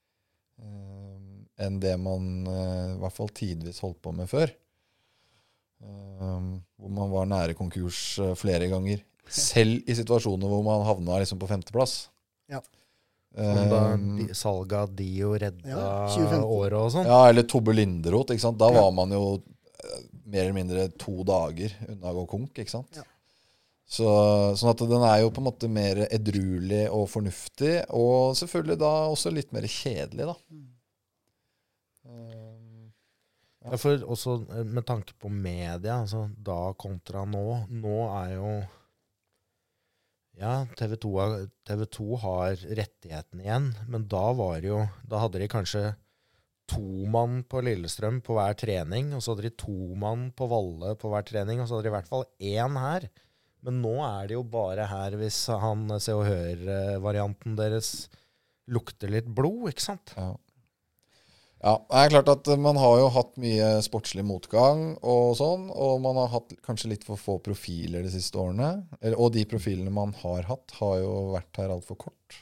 enn det man i hvert fall tidvis holdt på med før. Hvor man var nære konkurs flere ganger Selv i situasjoner hvor man havna liksom på 5. plass. Ja. Som da salget av Dio redda 2015. året og sånn. Ja, eller Tobbe Linderoth, ikke sant? Da var man jo mer eller mindre 2 dager unna å gå konk, ikke sant? Ja. Sånn at den er jo på en måte mer edruelig og fornuftig, og selvfølgelig da også litt mer kjedelig, da. Ja, for også med tanke på media, altså da kontra nå. Nå er jo TV 2 har rettigheten igjen, men da var det jo, da hadde de kanskje 2 mann på Lillestrøm på hver trening, og så hadde de 2 mann på Valle på hver trening, og så hadde de i hvert fall 1 her. Men nå er det jo bare her hvis han Se og Hør-varianten deres lukter litt blod, ikke sant? Ja, det er klart at man har jo hatt mye sportslig motgang og sånn, og man har hatt kanskje litt for få profiler de siste årene. Og de profilene man har hatt, har jo vært her alt for kort.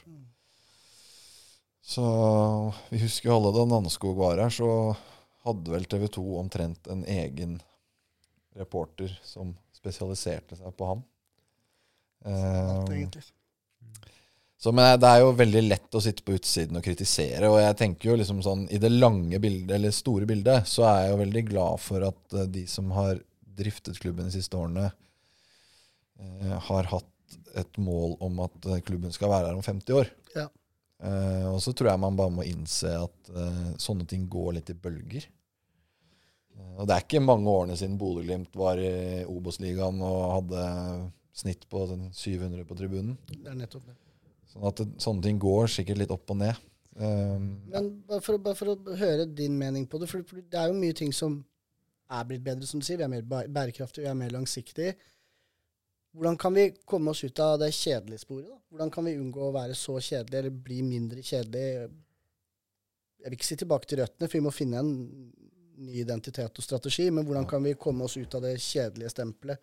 Så vi husker jo alle da Nanneskog var her, så hadde vel TV 2 omtrent en egen reporter som spesialiserte seg på han. Alt, egentlig. Så, men det er jo veldig lett å sitte på utsiden og kritisere, og jeg tenker jo liksom sånn, i det lange bildet, eller store bildet, så er jeg jo veldig glad for at de som har driftet klubben de siste årene, har hatt et mål om at klubben skal være her om 50 år. Ja. Og så tror jeg man bare må innse at sånne ting går litt i bølger. Og det er ikke mange årene siden Bodø/Glimt var i Obos-ligaen og hadde snitt på 700 på tribunen. Det er nettopp det. Sånn at sånne ting går sikkert litt opp og ned. Men bare for å høre din mening på det, for det er jo mye ting som er blitt bedre, som du sier. Vi er mer bærekraftige, vi er mer langsiktige. Hvordan kan vi komme oss ut av det kjedelige sporet, da? Hvordan kan vi unngå å være så kjedelige, eller bli mindre kjedelige? Jeg vil ikke si tilbake til røttene, for vi må finne en ny identitet og strategi, men hvordan kan vi komme oss ut av det kjedelige stempelet?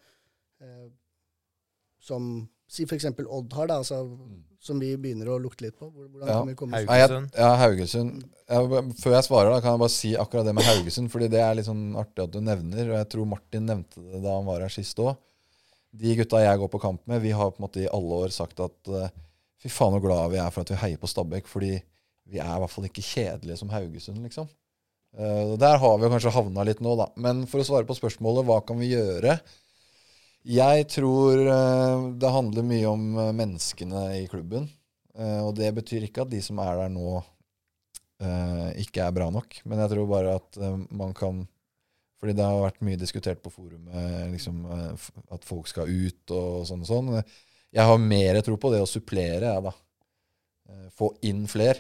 Som, si for eksempel Odd har, da, altså, som vi begynner å lukte litt på. Hvordan kan vi komme oss ut? Haugesund. Haugesund. Før jeg svarer da, kan jeg bare si akkurat det med Haugesund, fordi det er litt sånn artig at du nevner, og jeg tror Martin nevnte det da han var her sist også. De gutta jeg går på kamp med, vi har på en måte i alle år sagt at fy faen hvor glad vi er for at vi heier på Stabæk, fordi vi er i hvert fall ikke kjedelige som Haugesund, liksom. Der har vi jo kanskje havnet litt nå, da. Men for å svare på spørsmålet, hva kan vi gjøre? Jeg tror det handler mye om menneskene i klubben, og det betyr ikke at de som er der nå ikke er bra nok, men jeg tror bare at man kan, fordi det har vært mye diskutert på forumet, liksom, at folk skal ut og sånn. Jeg har mer tro på det å supplere, ja, da. Få inn flere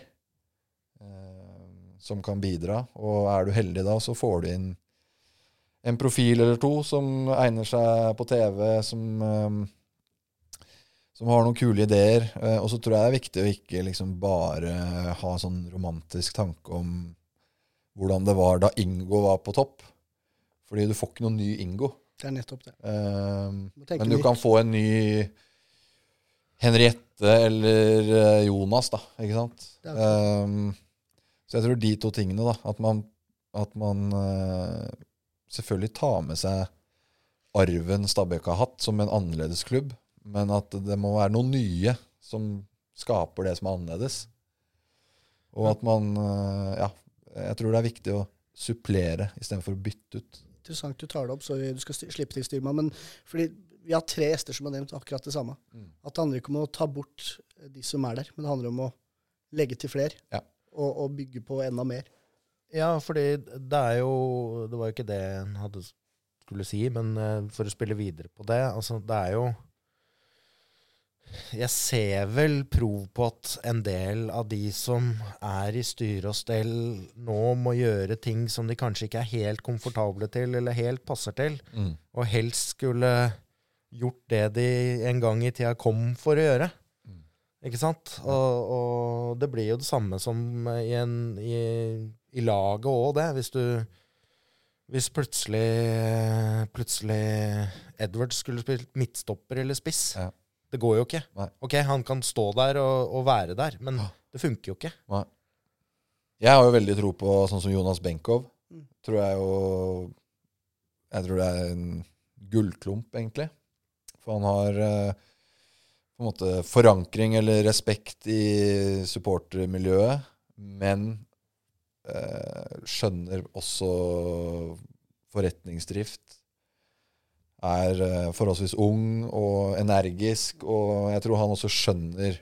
som kan bidra, og er du heldig da, så får du inn en profil eller 2 som egner seg på TV, som har noen kule ideer. Og så tror jeg det er viktig å ikke liksom bare ha sånn romantisk tanke om hvordan det var da Ingo var på topp. Fordi du får ikke noen ny Ingo. Det er nettopp det. Men du kan få en ny Henriette eller Jonas, da, ikke sant? Så jeg tror de 2 tingene, da, at man selvfølgelig tar med seg arven Stabæk har hatt som en annerledes klubb, men at det må være noen nye som skaper det som er annerledes. Og at man, jeg tror det er viktig å supplere i stedet for å bytte ut. Interessant du tar det opp, så du skal slippe til styrma, men fordi vi har 3 gjester som har nevnt akkurat det samme. At det handler ikke om å ta bort de som er der, men det handler om å legge til flere, og bygge på enda mer. Ja, fordi det er jo, det var jo ikke det han hadde skulle si, men for å spille videre på det, altså det er jo, jeg ser vel prov på at en del av de som er i styre og stell nå må gjøre ting som de kanskje ikke er helt komfortable til, eller helt passer til, og helst skulle gjort det de en gang i tida kom for å gjøre. Ikke sant? Og det blir jo det samme som i laget også det. Hvis plutselig Edwards skulle spilt midtstopper eller spiss, det går jo ikke. Nei. Ok, han kan stå der og være der, men det funker jo ikke. Nei. Jeg har jo veldig tro på sånn som Jonas Benkov. Jeg tror det er en gullklump, egentlig, For han har på en måte forankring eller respekt i supportermiljøet, men skjønner også forretningsdrift, forholdsvis ung og energisk, og jeg tror han også skjønner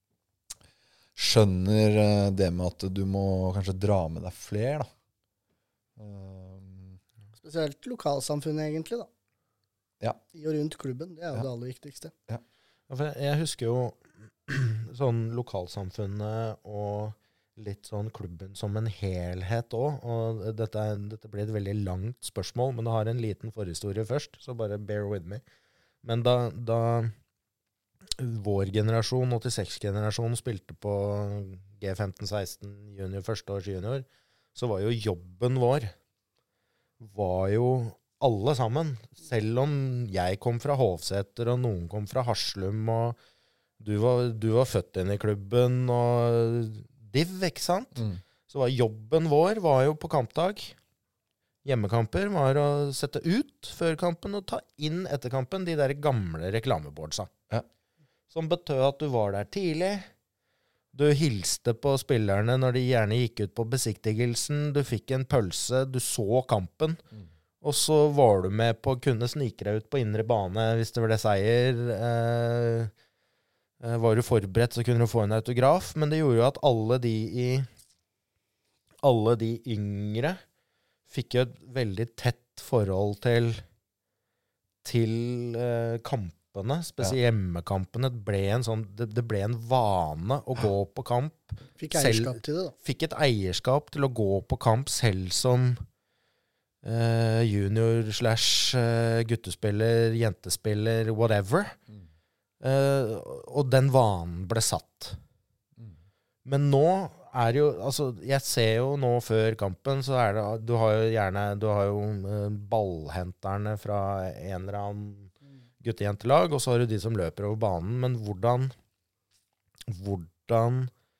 det med at du må kanskje dra med deg flere, da. Spesielt lokalsamfunnet, egentlig, da. Ja. I og rundt klubben, det jo det aller viktigste. Ja. Ja, for jeg husker jo sånn lokalsamfunnet og litt sånn klubben som en helhet også, og dette blir et veldig langt spørsmål, men det har en liten forhistorie først, så bare bear with me. Men da vår generasjon, 86-generasjonen, spilte på G15-16 junior, førsteårs junior, så var jo jobben vår, var jo alle sammen, selv om jeg kom fra Hovseter, og noen kom fra Harslum, og du var født inn i klubben, og div, ikke sant? Så var jobben vår var jo på kampdag. Hjemmekamper var å sette ut før kampen og ta inn etter kampen de der gamle reklameboardsa. Ja. Som betød at du var der tidlig. Du hilste på spillerne når de gjerne gikk ut på besiktigelsen. Du fikk en pølse, du så kampen. Og så var du med på å kunne snike deg ut på indre bane hvis det ble seier. Var du forberedt, så kunne du få en autograf, men det gjorde jo at alle de yngre fikk jo et veldig tett forhold til kampene, spesielt hjemmekampene. Det ble en vane å gå på kamp. Fikk eierskap til det, da. Fikk et eierskap til å gå på kamp selv som junior / guttespiller, jentespiller, whatever. Og den vanen ble satt. Men nå jo, altså, jeg ser jo nå før kampen, så det, du har jo ballhenterne fra en eller annen guttejentelag, og så har du de som løper over banen, men hvordan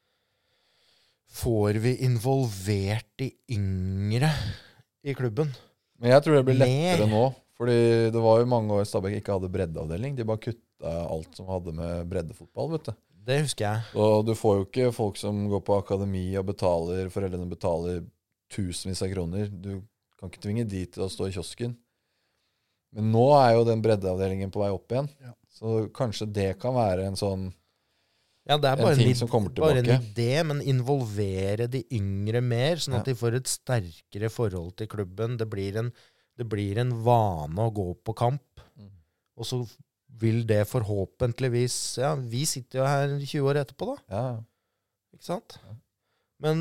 får vi involvert de yngre i klubben? Men jeg tror det blir lettere nå, fordi det var jo mange år Stabæk ikke hadde breddeavdeling, de bare kuttet alt som hadde med breddefotball, vet du. Det husker jeg. Og du får jo ikke folk som går på akademi og foreldrene betaler tusenvis av kroner. Du kan ikke tvinge de til å stå i kiosken. Men nå jo den breddeavdelingen på vei opp igjen. Ja. Så kanskje det kan være en sånn det bare en ting som kommer tilbake. Bare en idé, men involvere de yngre mer, sånn at de får et sterkere forhold til klubben. Det blir en vane å gå på kamp. Og så vil det forhåpentligvis vi sitter jo her 20 år etterpå da. Ja. Ikke sant? Men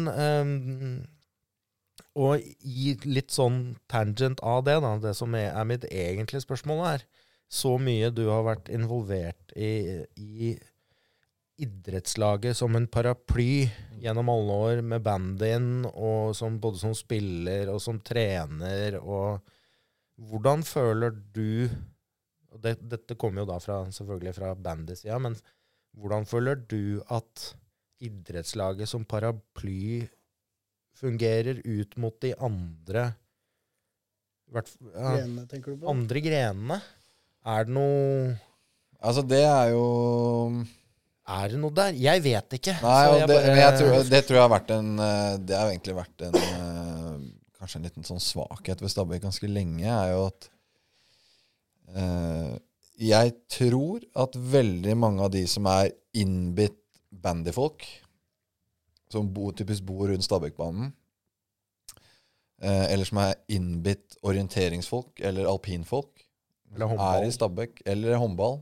og i litt sånn tangent av det da, det som mitt egentlige spørsmål så mye du har vært involvert i idrettslaget som en paraply gjennom alle år med bandin, og både som spiller og som trener, og hvordan føler du, og dette kommer jo da selvfølgelig fra bandysida, men hvordan føler du at idrettslaget som paraply fungerer ut mot de andre grenene, tenker du på? Andre grenene? Det noe Altså det jo det noe der? Jeg vet ikke. Nei, det tror jeg har vært det har egentlig vært kanskje en liten sånn svakhet ved Stabæk ganske lenge, jo at jeg tror at veldig mange av de som innbitt bandyfolk, som typisk bor rundt Stabækbanen, eller som innbitt orienteringsfolk eller alpinfolk, i Stabæk, eller håndball.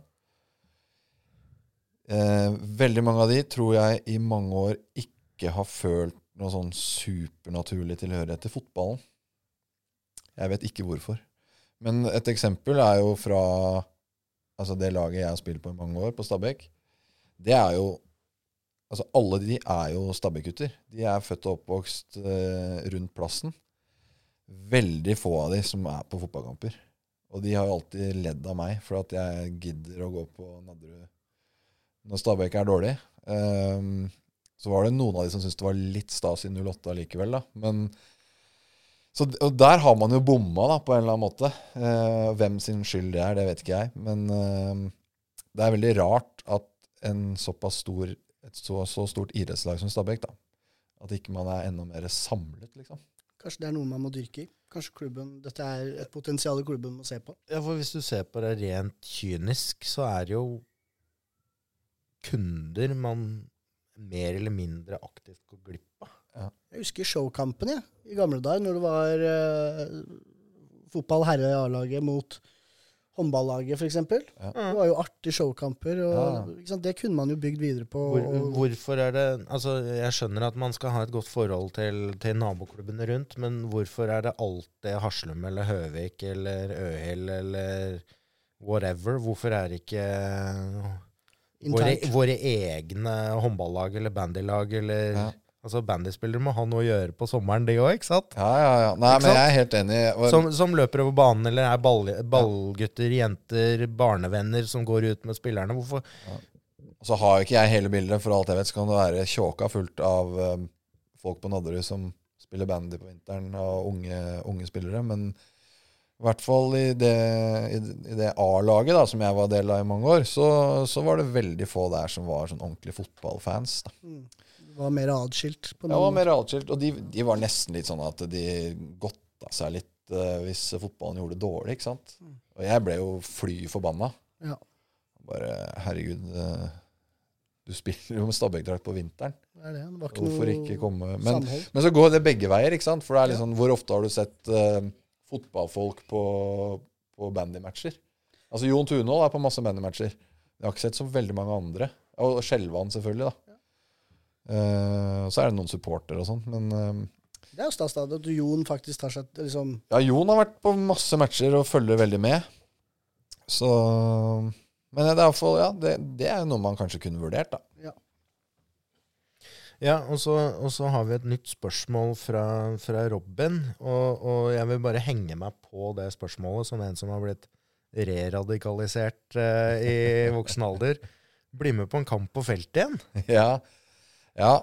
Veldig mange av de tror jeg i mange år ikke har følt noe sånn supernaturlig tilhørighet til fotballen. Jeg vet ikke hvorfor. Men et eksempel jo fra det laget jeg har spilt på i mange år på Stabæk. Det jo alle de jo Stabæk-gutter. De født og oppvokst rundt plassen. Veldig få av de som på fotballkamper. Og de har jo alltid ledd av meg for at jeg gidder å gå på Nadderud når Stabæk dårlig. Så var det noen av de som syntes det var litt stas i 08 likevel da. Men Så, og der har man jo bomma da, på en eller annen måte. Hvem sin skyld det er, det vet ikke jeg. Men det er veldig rart at et så stort idrettslag som Stabæk, da, at ikke man er enda mer samlet, liksom. Kanskje det er noe man må dyrke i. Kanskje dette er et potensial klubben må se på. Ja, for hvis du ser på det rent kynisk, så er det jo kunder man mer eller mindre aktivt går glipp av. Ja. Jeg husker showkampen i gamle dager, når det var fotball herre i A-laget mot håndballaget, for eksempel. Ja. Det var jo artige showkamper, og ikke sant, det kunne man jo bygd videre på. Hvorfor er det, altså jeg skjønner at man skal ha et godt forhold til naboklubbene rundt, men hvorfor er det alltid Haslum eller Høvik eller Øhild eller whatever? Hvorfor er det ikke våre egne håndballag eller bandylag eller... Altså bandyspillere må ha noe å gjøre på sommeren, det også, ikke sant? Ja. Nei, men jeg er helt enig. Som løper over banen, eller er ballgutter, jenter, barnevenner som går ut med spillerne. Hvorfor? Ja. Og så har ikke jeg hele bildet, for alt jeg vet, så kan det være tjåka fullt av folk på Nadderud som spiller bandy på vinteren, og unge spillere. Men i hvert fall i det A-laget da, som jeg var del av i mange år, så var det veldig få der som var sånn ordentlige fotballfans da. Var mer adskilt på noen. Ja, var mer adskilt, og de var nesten litt sånn at de godta seg litt hvis fotballen gjorde det dårlig, ikke sant? Og jeg ble jo fly forbanna. Ja. Bare, herregud, du spiller jo med Stabæk-drakt på vinteren. Det var ikke hvorfor ikke komme? Men så går det begge veier, ikke sant? For det er litt sånn, hvor ofte har du sett fotballfolk på bandymatcher? Altså, Jon Tunål er på masse bandymatcher. Jeg har ikke sett så veldig mange andre. Og Skjelvan selvfølgelig da. Så er det noen supporter og sånn, men det er jo stas da, at Jon faktisk tar seg liksom... Ja, Jon har vært på masse matcher og følger veldig med. Så... Men det er i hvert fall, det er noe man kanskje kunne vurdert, da. Ja, og så har vi et nytt spørsmål fra Robin, og jeg vil bare henge meg på det spørsmålet som en som har blitt re-radikalisert i voksen alder. Bli med på en kamp på feltet igjen. Ja,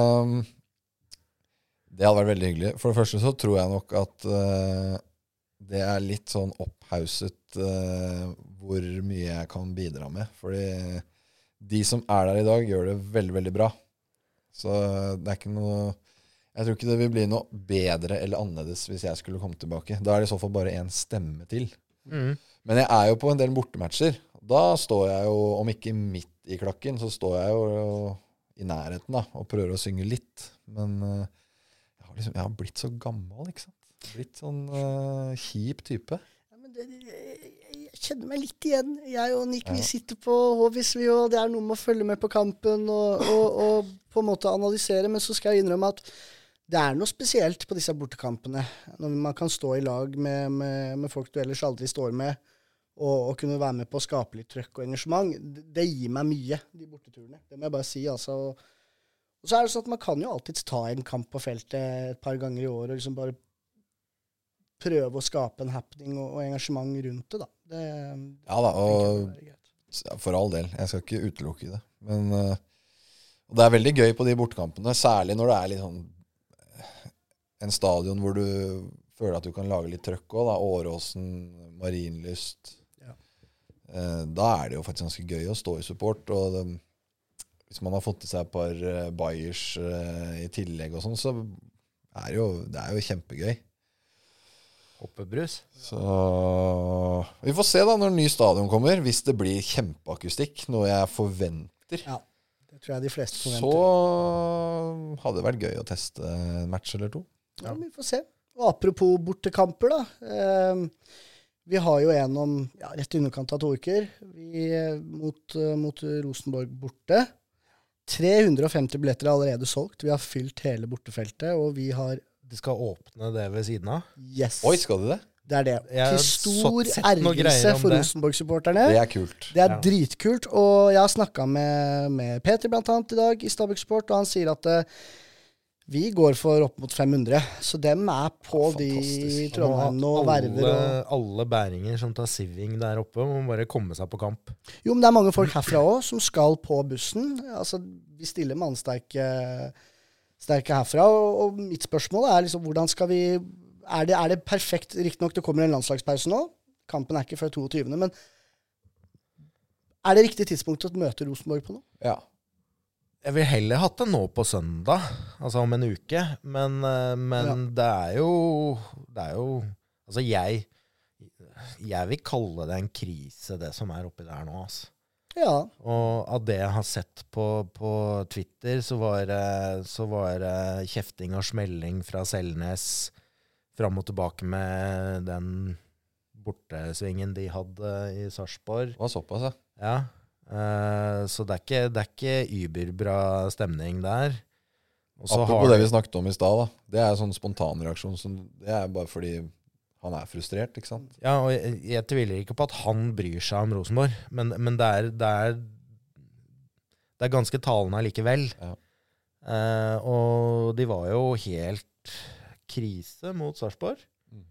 det hadde vært veldig hyggelig. For det første så tror jeg nok at det er litt sånn opphauset hvor mye jeg kan bidra med. Fordi de som er der i dag gjør det veldig, veldig bra. Så det er ikke noe... Jeg tror ikke det vil bli noe bedre eller annerledes hvis jeg skulle komme tilbake. Da er det i så fall bare en stemme til. Men jeg er jo på en del bortematcher. Da står jeg jo, om ikke midt i klakken, så står jeg jo i nærheten da, og prøver å synge litt. Men jeg har blitt så gammel, ikke sant? Blitt sånn kjip type. Ja, men jeg kjenner meg litt igjen. Jeg og Nick, vi sitter på Håvis, og det er noe med å følge med på kampen og på en måte analysere, men så skal jeg innrømme at det er noe spesielt på disse bortekampene, når man kan stå i lag med folk du ellers aldri står med, og kunne være med på å skape litt trøkk og engasjement. Det gir meg mye, de borteturene. Det må jeg bare si, altså. Og så er det sånn at man kan jo alltid ta en kamp på feltet et par ganger i år, og liksom bare prøve å skape en happening og engasjement rundt det, da. Ja da, og for all del. Jeg skal ikke utelukke det. Men det er veldig gøy på de bortekampene, særlig når det er litt sånn en stadion hvor du føler at du kan lage litt trøkk også, da. Åråsen, Marienlyst. Da er det jo faktisk ganske gøy å stå i support, og hvis man har fått til seg et par Bayers i tillegg og sånn, så er det er jo kjempegøy. Hoppebrus. Så vi får se da når ny stadion kommer, hvis det blir kjempeakustikk, noe jeg forventer. Ja, det tror jeg de fleste forventer. Så hadde det vært gøy å teste en match eller to. Ja, vi får se. Og apropos bortekamper da, vi har jo en om rett i underkant av 2 uker, vi mot Rosenborg borte. 350 billetter er allerede solgt, vi har fylt hele bortefeltet, og vi har... De skal åpne det ved siden av? Yes. Oi, skal de det? Det er det. Til stor ergelse for Rosenborg-supporterne. Det er kult. Det er dritkult, og jeg har snakket med Peter blant annet i dag i Stabæk Sport, og han sier at vi går for opp mot 500, så dem er på de Trondheim og verver. Alle bæringer som tar siving der oppe må bare komme seg på kamp. Jo, men det er mange folk herfra også som skal på bussen. Altså, vi stiller mannsterke herfra, og mitt spørsmål er liksom, hvordan skal vi er det perfekt? Riktignok, det kommer en landslagspause nå. Kampen er ikke før 22., men er det riktig tidspunkt å møte Rosenborg på nå? Ja. Jeg vil heller hatt det nå på søndag, altså om en uke, men det er jo altså jeg vil kalle det en krise, det som er oppi der nå, altså. Ja. Og av det jeg har sett på Twitter, så var det kjefting og smelling fra Selnes fram og tilbake med den bortesvingen de hadde i Sarpsborg. Det var såpass, ja. Ja. Så det er ikke überbra stemning der. Apropos det vi snakket om i stad, da. Det er en sånn spontanreaksjon. Det er bare fordi han er frustrert, ikke sant? Ja, og jeg tviler ikke på at han bryr seg om Rosenborg, men det er ganske talende likevel. Ja. Og de var jo helt krise mot Sarpsborg.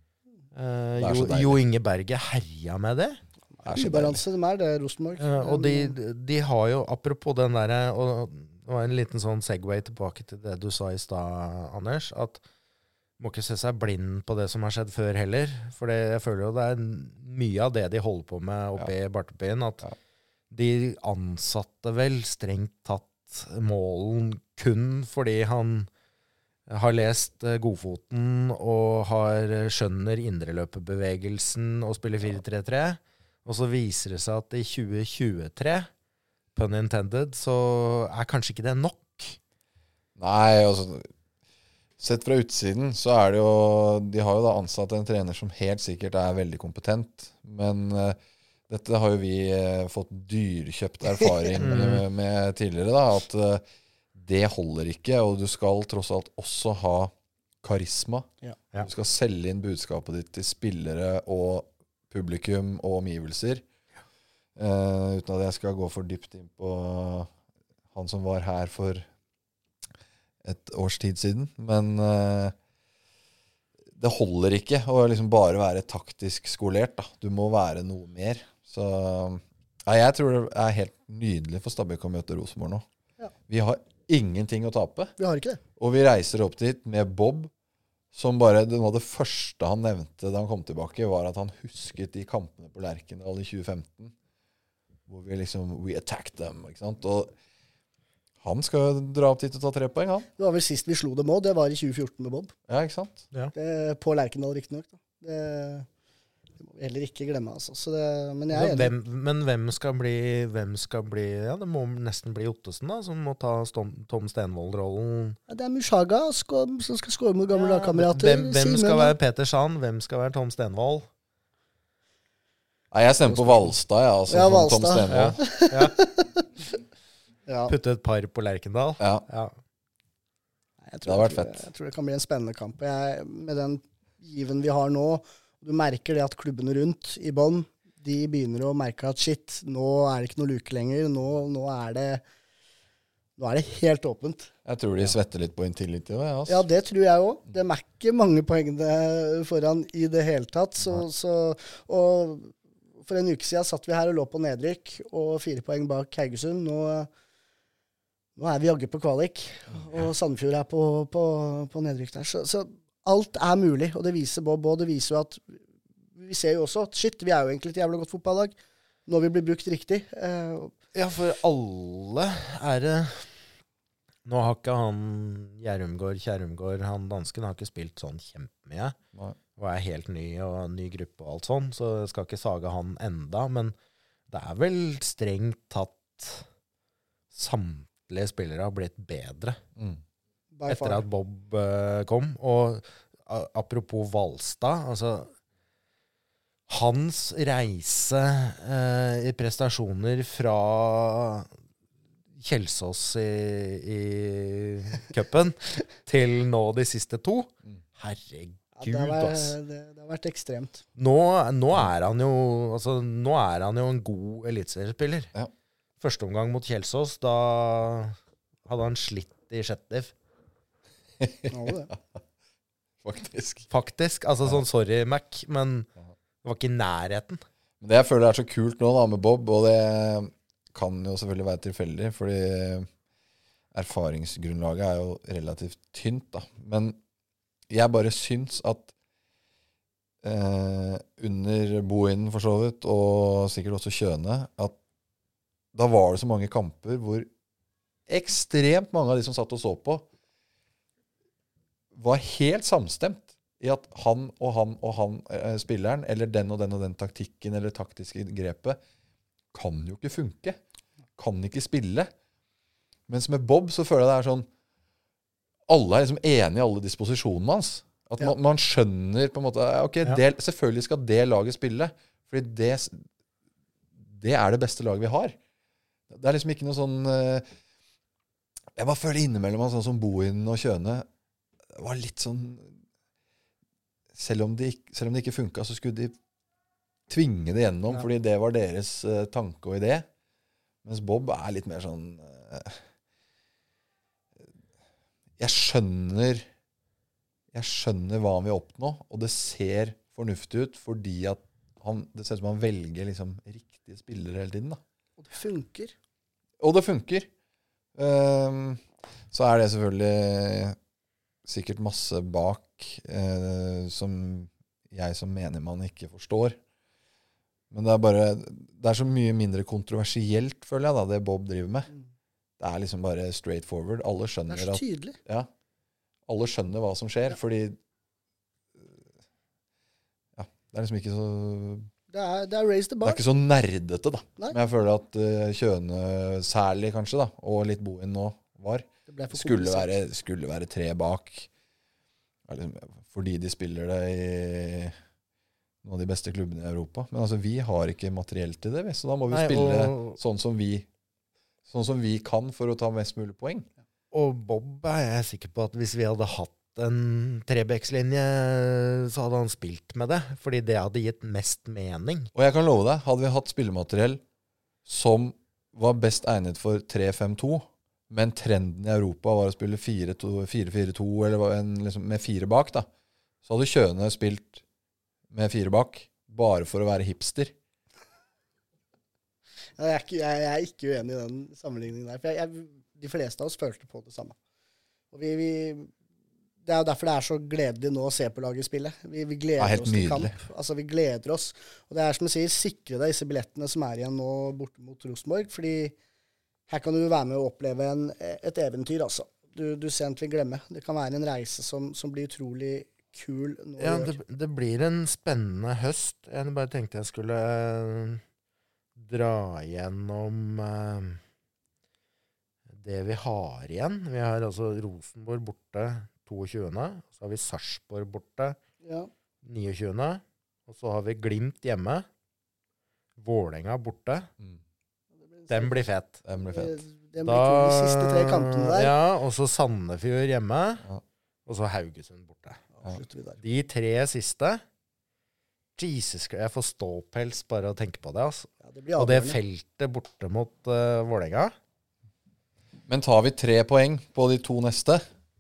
Jo Inge Berge herja med det. Ubalanse, de er det, Rosenborg. Og de har jo, apropos den der, og det var en liten sånn segway tilbake til det du sa i stad, Anders, at må ikke se seg blind på det som har skjedd før heller, for jeg føler jo det er mye av det de holder på med oppe i Bartebyen, at de ansatte vel strengt tatt målen kun fordi han har lest Godfoten og skjønner indreløperbevegelsen og spiller 4-3-3, og så viser det seg at i 2023, pun intended, så er kanskje ikke det nok. Nei, altså sett fra utsiden så er det jo, de har jo da ansatt en trener som helt sikkert er veldig kompetent, men dette har jo vi fått dyrkjøpt erfaring med tidligere da, at det holder ikke, og du skal tross alt også ha karisma. Ja. Du skal selge inn budskapet ditt til spillere og publikum og omgivelser. Uten at jeg skal gå for dypt inn på han som var her for et års tid siden. Men det holder ikke å liksom bare være taktisk skolert. Da. Du må være noe mer. Så jeg tror det er helt nydelig for Stabæk å møte Rosenborg nå. Ja. Vi har ingenting å tape. Vi har ikke det. Og vi reiser opp dit med Bob, som bare, noe av det første han nevnte da han kom tilbake, var at han husket de kampene på Lerkendal i 2015, hvor vi liksom, we attacked them, ikke sant? Og han skal dra opp dit og ta 3 poeng, han. Det var vel sist vi slo dem også, det var i 2014 med Bob. Ja, ikke sant? Ja. På Lerkendal, riktignok. Det må vi heller ikke glemme, altså. Så det, men jeg er enig. Men hvem skal bli, ja, det må nesten bli Ottesen da, som må ta Tom Stenvold-rollen. Ja, det er Mushaga som skal skåre mot gamle lagkamerater. Hvem skal være Peter Sand? Hvem skal være Tom Stenvold? Nei, jeg stemmer på Valstad, ja, altså, Ja, som Valstad. Tom Stenvold. Ja. Putte et par på Lerkendal. Ja. Det hadde vært fett. Jeg tror det kan bli en spennende kamp. Med den given vi har nå, du merker det at klubbene rundt i bånn, de begynner å merke at shit, nå er det ikke noe luke lenger, nå er det helt åpent. Jeg tror de svetter litt på Intility. Altså. Ja, det tror jeg også. De er ikke mange poengene foran i det hele tatt. Og for en uke siden satt vi her og lå på nedrykk, og 4 poeng bak Haugesund. Nå er vi jagget på kvalik, og Sandefjord er på nedrykk der. Så alt er mulig, og det viser Bob, og det viser jo at vi ser jo også at shit, vi er jo egentlig et jævla godt fotballag når vi blir brukt riktig. Ja, for alle er det. Nå har ikke han Kjærumgård, han dansken har ikke spilt sånn kjempemye, og er helt ny og ny gruppe og alt sånn, så jeg skal ikke sage han enda, men det er vel strengt tatt samtlige spillere har blitt bedre. Etter at Bob kom. Og apropos Valstad, altså hans reise i prestasjoner fra Kjelsås i cupen til nå de siste 2. Herregud, det har vært ekstremt. Nå er han jo en god eliteseriespiller. Ja. Første omgang mot Kjelsås, da hadde han slitt i Shettiv. Faktisk. Altså sånn, sorry Mac, men det var ikke i nærheten. Det jeg føler er så kult nå da med Bob, og det kan jo selvfølgelig være tilfeldig, fordi erfaringsgrunnlaget er jo relativt tynt da. Men jeg bare syns at under Bohinen for så vidt, og sikkert også Kjøne, at da var det så mange kamper hvor ekstremt mange av de som satt og så på, var helt samstemt i at han og han spilleren, eller den og den taktikken, eller taktiske grepet, kan jo ikke funke. Kan ikke spille. Mens med Bob så føler jeg det er sånn, alle er liksom enige i alle disposisjonene hans. At man skjønner på en måte, ok, selvfølgelig skal det laget spille, fordi det er det beste laget vi har. Det er liksom ikke noe sånn, jeg bare føler innimellom sånn som Bohinen og Kjøne, det var litt sånn, selv om det ikke funket, så skulle de tvinge det gjennom, fordi det var deres tanke og idé. Mens Bob er litt mer sånn, jeg skjønner hva han vil oppnå, og det ser fornuftig ut, fordi at det ser ut som han velger liksom riktige spillere hele tiden. Da. Og det funker. Så er det selvfølgelig sikkert masse bak som jeg som menigmann ikke forstår. Men det er så mye mindre kontroversielt, føler jeg, da, det Bob driver med. Det er liksom bare straight forward. Alle skjønner det er så tydelig. Alle skjønner hva som skjer, fordi det er liksom ikke så... Det er raise the bar. Det er ikke så nerdete, da. Nei. Men jeg føler at Kjøne særlig, kanskje, da, og litt Bohinen nå, skulle være 3 bak. Fordi de spiller det i noen av de beste klubbene i Europa. Men altså, vi har ikke materiell til det, så da må vi spille sånn som vi kan for å ta mest mulig poeng. Og Bob er jeg sikker på at hvis vi hadde hatt en trebekslinje, så hadde han spilt med det, fordi det hadde gitt mest mening. Og jeg kan love deg, hadde vi hatt spillemateriell som var best egnet for 3-5-2, men trenden i Europa var å spille 4-4-2, eller liksom med 4 bak, da, så hadde Kjøne spilt med 4 bak, bare for å være hipster. Jeg er ikke uenig i den sammenligningen der, for de fleste av oss følte på det samme. Og det er jo derfor det er så gledelig nå å se på laget spille. Vi gleder oss til kamp. Altså, vi gleder oss. Og det er som du sier, sikre deg disse billettene som er igjen nå borte mot Rosenborg, fordi her kan du være med å oppleve et eventyr, altså. Du sent vil glemme. Det kan være en reise som blir utrolig kul nå. Ja, det blir en spennende høst. Jeg bare tenkte jeg skulle dra igjennom det vi har igjen. Vi har altså Rosenborg borte 22. Så har vi Sarpsborg borte 29. Og så har vi Glimt hjemme. Vålerenga borte. Den blir fett. Den blir de siste 3 kampene der. Ja, og så Sandefjord hjemme. Og så Haugesund borte. De 3 siste. Jesus, jeg får ståpels bare å tenke på det. Altså. Og det feltet borte mot Vålerenga. Men tar vi 3 poeng på de 2 neste?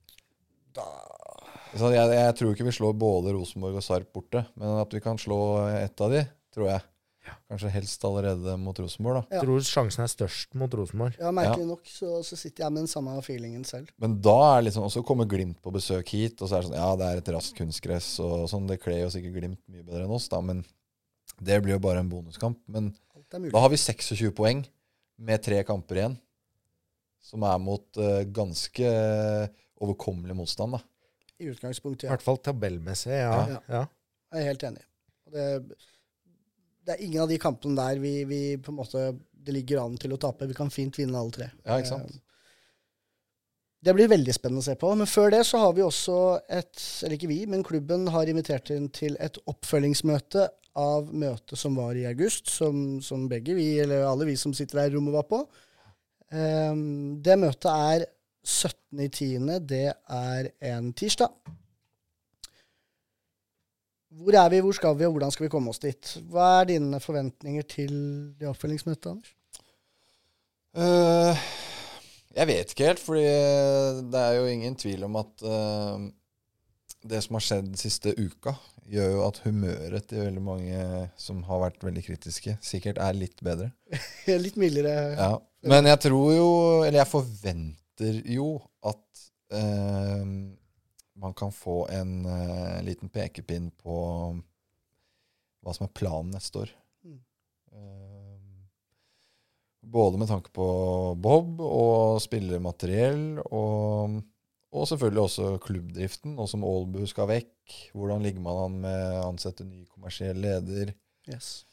Jeg tror ikke vi slår både Rosenborg og Sarp borte, men at vi kan slå ett av de, tror jeg. Kanskje helst allerede mot Rosenborg, da. Jeg tror sjansen er størst mot Rosenborg. Ja, merkelig nok, så sitter jeg med den samme feelingen selv. Men da er liksom, og så kommer Glimt på besøk hit, og så er det sånn, det er et raskt kunstgress, og sånn, det kler jo sikkert Glimt mye bedre enn oss, da, men det blir jo bare en bonuskamp. Men da har vi 26 poeng med 3 kamper igjen, som er mot ganske overkommelig motstand, da. I utgangspunktet, I hvert fall tabellmessig, ja. Jeg er helt enig. Det er ingen av de kampene der vi på en måte, det ligger an til å tape. Vi kan fint vinne alle 3. Ja, ikke sant? Det blir veldig spennende å se på. Men før det så har vi også eller ikke vi, men klubben har invitert inn til et oppfølgingsmøte av møtet som var i august, som begge vi, eller alle vi som sitter der i rommet var på. Det møtet er 17.10. Det er en tirsdag. Hvor er vi, hvor skal vi, og hvordan skal vi komme oss dit? Hva er dine forventninger til det oppfølgingsmøtet, Anders? Jeg vet ikke helt, fordi det er jo ingen tvil om at det som har skjedd siste uka, gjør jo at humøret til veldig mange som har vært veldig kritiske, sikkert er litt bedre. Litt mildere. Ja, men jeg tror jo, eller jeg forventer jo at man kan få en liten pekepinn på hva som planen neste år. Både med tanke på Bob og spillermateriell, og selvfølgelig også klubbdriften, og som Aalbu skal vekk. Hvordan ligger man an med å ansette ny kommersiell leder? Yes.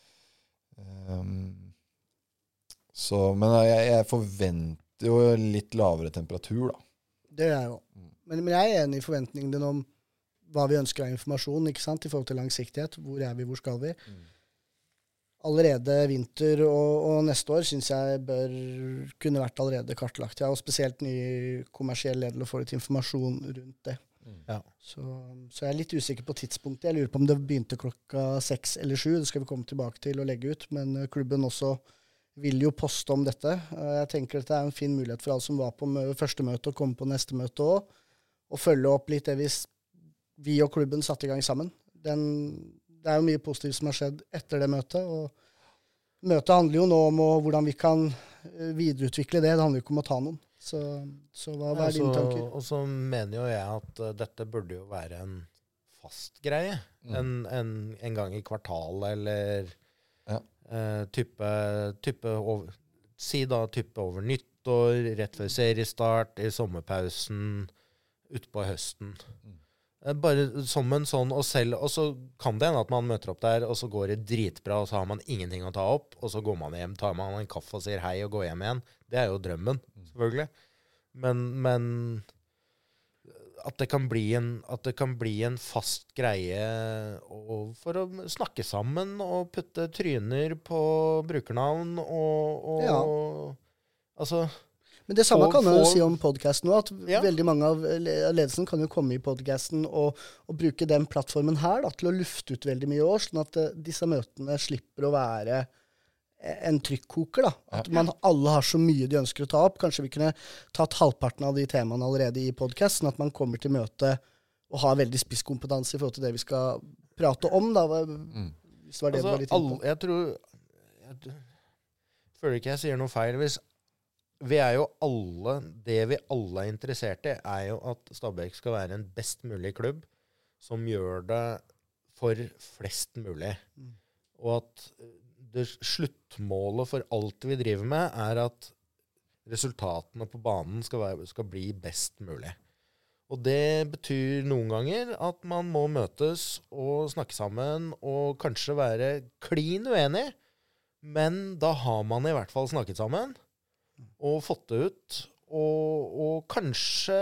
Men jeg forventer jo litt lavere temperatur, da. Det er jeg jo. Men jeg er enig i forventningene din om hva vi ønsker av informasjon, ikke sant, i forhold til langsiktighet. Hvor er vi, hvor skal vi? Allerede vinter og neste år synes jeg bør kunne vært allerede kartlagt. Ja, og spesielt ny kommersiell leder å få litt informasjon rundt det. Ja. Så jeg er litt usikker på tidspunktet. Jeg lurer på om det begynte klokka 6 eller 7. Det skal vi komme tilbake til å legge ut. Men klubben også vil jo poste om dette. Jeg tenker at det er en fin mulighet for alle som var på første møte, å komme på neste møte også, og følge opp litt det vi og klubben satte i gang sammen. Det er jo mye positivt som har skjedd etter det møtet, og møtet handler jo nå om hvordan vi kan videreutvikle det. Det handler jo ikke om å ta noen. Så hva er dine tanker? Og så mener jo jeg at dette burde jo være en fast greie. En gang i kvartalet, eller type over nyttår, rett før seriestart, i sommerpausen, utpå høsten. Bare som en sånn, og så kan det hende at man møter opp der, og så går det dritbra, og så har man ingenting å ta opp, og så går man hjem, tar man en kaffe og sier hei og går hjem igjen. Det er jo drømmen, selvfølgelig. Men at det kan bli en fast greie for å snakke sammen og putte tryner på brukernavn altså. Men det samme kan man jo si om podcasten nå, at veldig mange av ledelsen kan jo komme i podcasten og bruke den plattformen her da, til å lufte ut veldig mye år, sånn at disse møtene slipper å være en trykkoker da. At alle har så mye de ønsker å ta opp. Kanskje vi kunne tatt halvparten av de temaene allerede i podcasten, at man kommer til møte og har veldig spisskompetanse i forhold til det vi skal prate om da. Hvis det var det du var litt inne på. Jeg føler ikke jeg sier noe feil. Det vi alle er interessert i, er jo at Stabæk skal være en best mulig klubb som gjør det for flest mulig. Og at det sluttmålet for alt vi driver med er at resultatene på banen skal bli best mulig. Og det betyr noen ganger at man må møtes og snakke sammen og kanskje være klin uenig, men da har man i hvert fall snakket sammen og fått det ut, og kanskje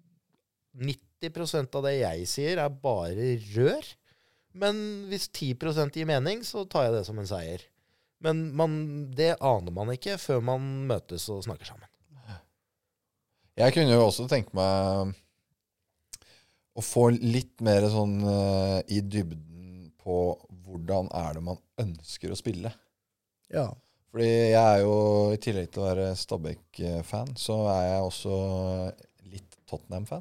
90% av det jeg sier er bare rør, men hvis 10% gir mening, så tar jeg det som en seier. Men det aner man ikke før man møtes og snakker sammen. Jeg kunne jo også tenke meg å få litt mer sånn i dybden på hvordan er det man ønsker å spille. Ja. Fordi jeg er jo, i tillegg til å være Stabæk-fan, så er jeg også litt Tottenham-fan.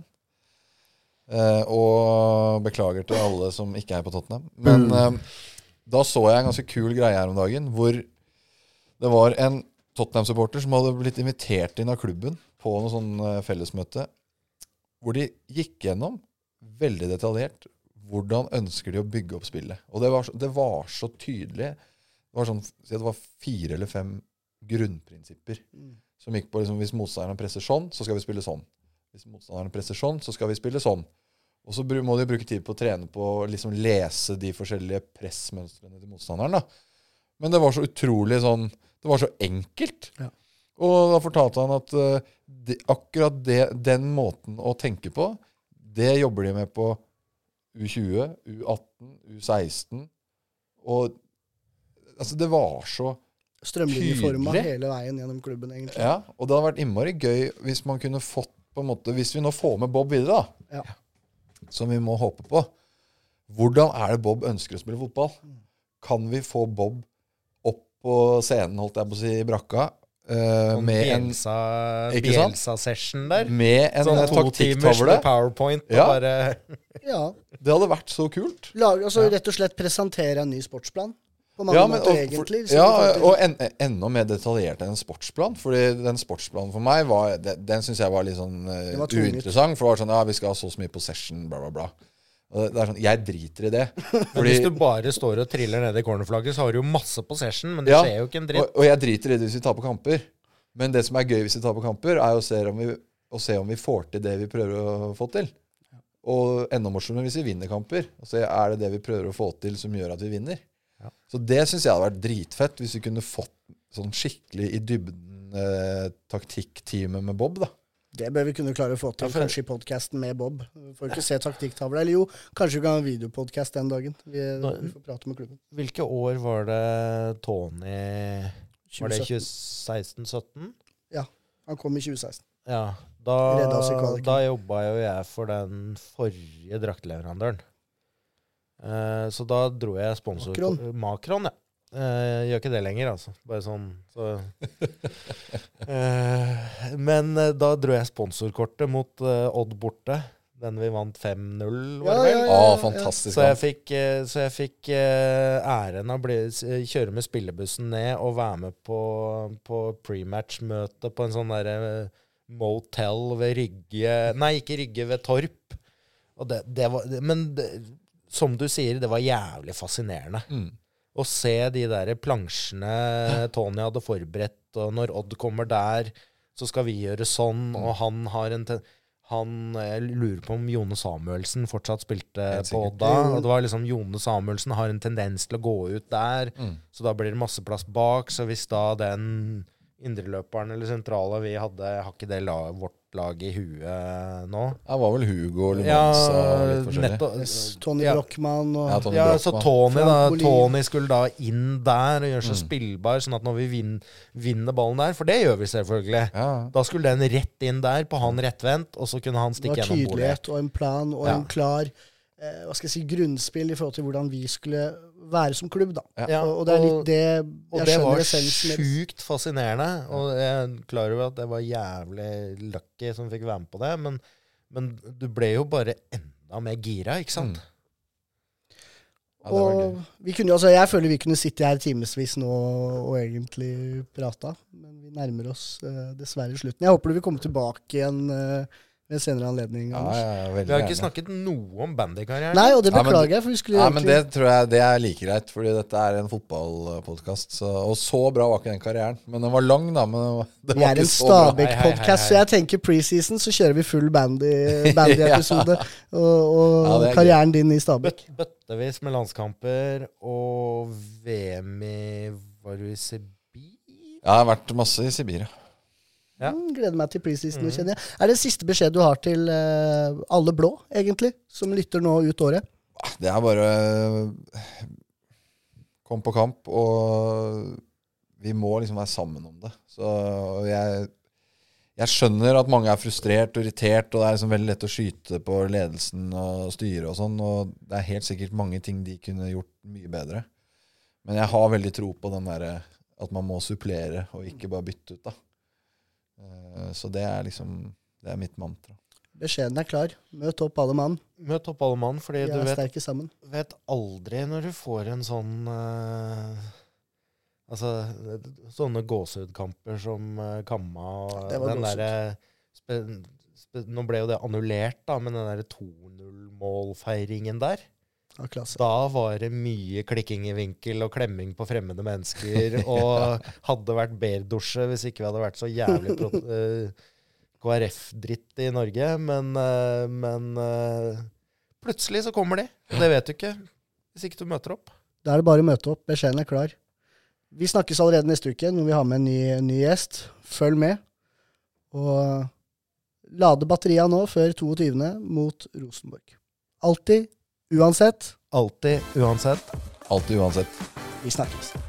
Og beklager til alle som ikke er på Tottenham. Men da så jeg en ganske kul greie her om dagen, hvor det var en Tottenham-supporter som hadde blitt invitert inn av klubben på noe sånn fellesmøte, hvor de gikk gjennom veldig detaljert hvordan ønsker de å bygge opp spillet. Og det var så tydelig. Det var 4 eller 5 grunnprinsipper som gikk på liksom, hvis motstanderen presser sånn, så skal vi spille sånn. Hvis motstanderen presser sånn, så skal vi spille sånn. Og så må de bruke tid på å trene på å liksom lese de forskjellige pressmønstrene til motstanderen. Da. Men det var så utrolig sånn, det var så enkelt. Ja. Og da fortalte han at akkurat den måten å tenke på, det jobber de med på U20, U18, U16. Og altså, det var så strømlinjeformet hele veien gjennom klubben, egentlig. Ja, og det hadde vært innmari gøy hvis man kunne fått på en måte, hvis vi nå får med Bob videre da, som vi må håpe på. Hvordan er det Bob ønsker å spille fotball? Kan vi få Bob opp på scenen, holdt jeg på å si, i brakka, med en Bielsa-session der? Med en sånn 2 timers med PowerPoint. Ja. Bare det hadde vært så kult. Rett og slett presentere en ny sportsplan. På mange måter, egentlig. Og enda mer detaljert enn en sportsplan. Fordi den sportsplanen for meg, den synes jeg var litt sånn uinteressant. For det var sånn, vi skal ha så mye possession, bla bla bla. Og det er sånn, jeg driter i det. Men hvis du bare står og triller ned i cornerflagget, så har du jo masse possession, men det Ja, skjer jo ikke en dritt. og jeg driter i det hvis vi taper kamper. Men det som er gøy hvis vi taper kamper, er å se om vi får til det vi prøver å få til. Og enda morsommere hvis vi vinner kamper. Og så er det det vi prøver å få til som gjør at vi vinner. Ja. Så det synes jeg hadde vært dritfett hvis vi kunne fått sånn skikkelig i dybden taktikktime med Bob, da. Det bør vi kunne klare å få til, kanskje i podcasten med Bob. Får ikke se taktikktavla. Eller jo, kanskje vi kan ha en videopodcast den dagen. Vi får prate med klubben. Hvilke år var det Tony... Var det 2016-17? Ja, han kom i 2016. Ja, Redda oss i kvaliken. da jobbet jo jeg for den forrige draktleverandøren. Så da dro jeg sponsor... Makron, ja. Gjør ikke det lenger, altså. Bare sånn. Så. Men da dro jeg sponsorkortet mot Odd borte. Den vi vant 5-0, var det vel? Fantastisk. Så jeg fikk æren av å kjøre med spillebussen ned og være med på pre-match-møte på en sånn der motel ved Rygge. Nei, ikke Rygge, ved Torp. Og det var, men som du sier, det var jævlig fascinerende. Å se de der plansjene Tony hadde forberedt, og når Odd kommer der, så skal vi gjøre sånn, og han har jeg lurer på om Jone Samuelsen fortsatt spilte på Odd da, og det var liksom Jone Samuelsen har en tendens til å gå ut der, så da blir det masse plass bak, så hvis da den indreløperen eller sentrale vi hadde, har ikke det vårt lag i huet nå. Det var vel Hugo og Lumans og litt forskjellig. Tony Brockmann og... så Tony skulle da inn der og gjøre seg spillbar, sånn at når vi vinner ballen der, for det gjør vi selvfølgelig, da skulle den rett inn der på han rettvendt, og så kunne han stikke gjennom bordet. Det var tydelighet og en plan og en klar grunnspill i forhold til hvordan vi skulle være som klubb, da. Og det er litt det og det var sjukt fascinerende, og jeg er klar over at det var jævlig lucky som fikk være med på det, men du ble jo bare enda mer gira, ikke sant? Og vi kunne, jeg føler vi kunne sitte her timesvis nå og egentlig prate, men vi nærmer oss dessverre slutten. Jeg håper du vil komme tilbake igjen ved en senere anledning, Anders. Vi har ikke snakket noe om bandykarrieren. Nei, og det beklager jeg, for vi skulle egentlig... men det tror jeg det er like greit, fordi dette er en fotballpodcast, og så bra var ikke den karrieren. Men den var lang da, men det var ikke så bra. Vi er en Stabæk-podcast, så jeg tenker pre-season så kjører vi full bandy-episode, og karrieren din i Stabæk. Bøttevis med landskamper, og VM var du i Sibir? Ja, jeg har vært masse i Sibir, Ja. Gleder meg til pre-season, kjenner jeg. Er det siste beskjed du har til alle blå, egentlig, som lytter nå ut året? Det er bare kom på kamp, og vi må liksom være sammen om det. Så jeg skjønner at mange er frustrert og irritert, og det er liksom veldig lett å skyte på ledelsen og styre og sånn, og det er helt sikkert mange ting de kunne gjort mye bedre. Men jeg har veldig tro på den der at man må supplere og ikke bare bytte ut da. Så det er liksom, det er mitt mantra. Beskjeden er klar. Møt opp alle mann. Møt opp alle mann, fordi du vet aldri når du får en sånn, sånne gåsehudkamper som Kamma, og den der, nå ble jo det annullert da, men den der 2-0-målfeiringen der, da var det mye klikking i vinkel og klemming på fremmede mennesker, og hadde vært berdusje hvis ikke vi hadde vært så jævlig KrF-dritt i Norge, men plutselig så kommer de, og det vet du ikke hvis ikke du møter opp. Da er det bare å møte opp, beskjeden er klar. Vi snakkes allerede neste uke når vi har med en ny gjest. Følg med, og lade batteriene nå før 22. mot Rosenborg. Alltid, uansett. Alltid, uansett. Alltid, uansett. Vi snakkes.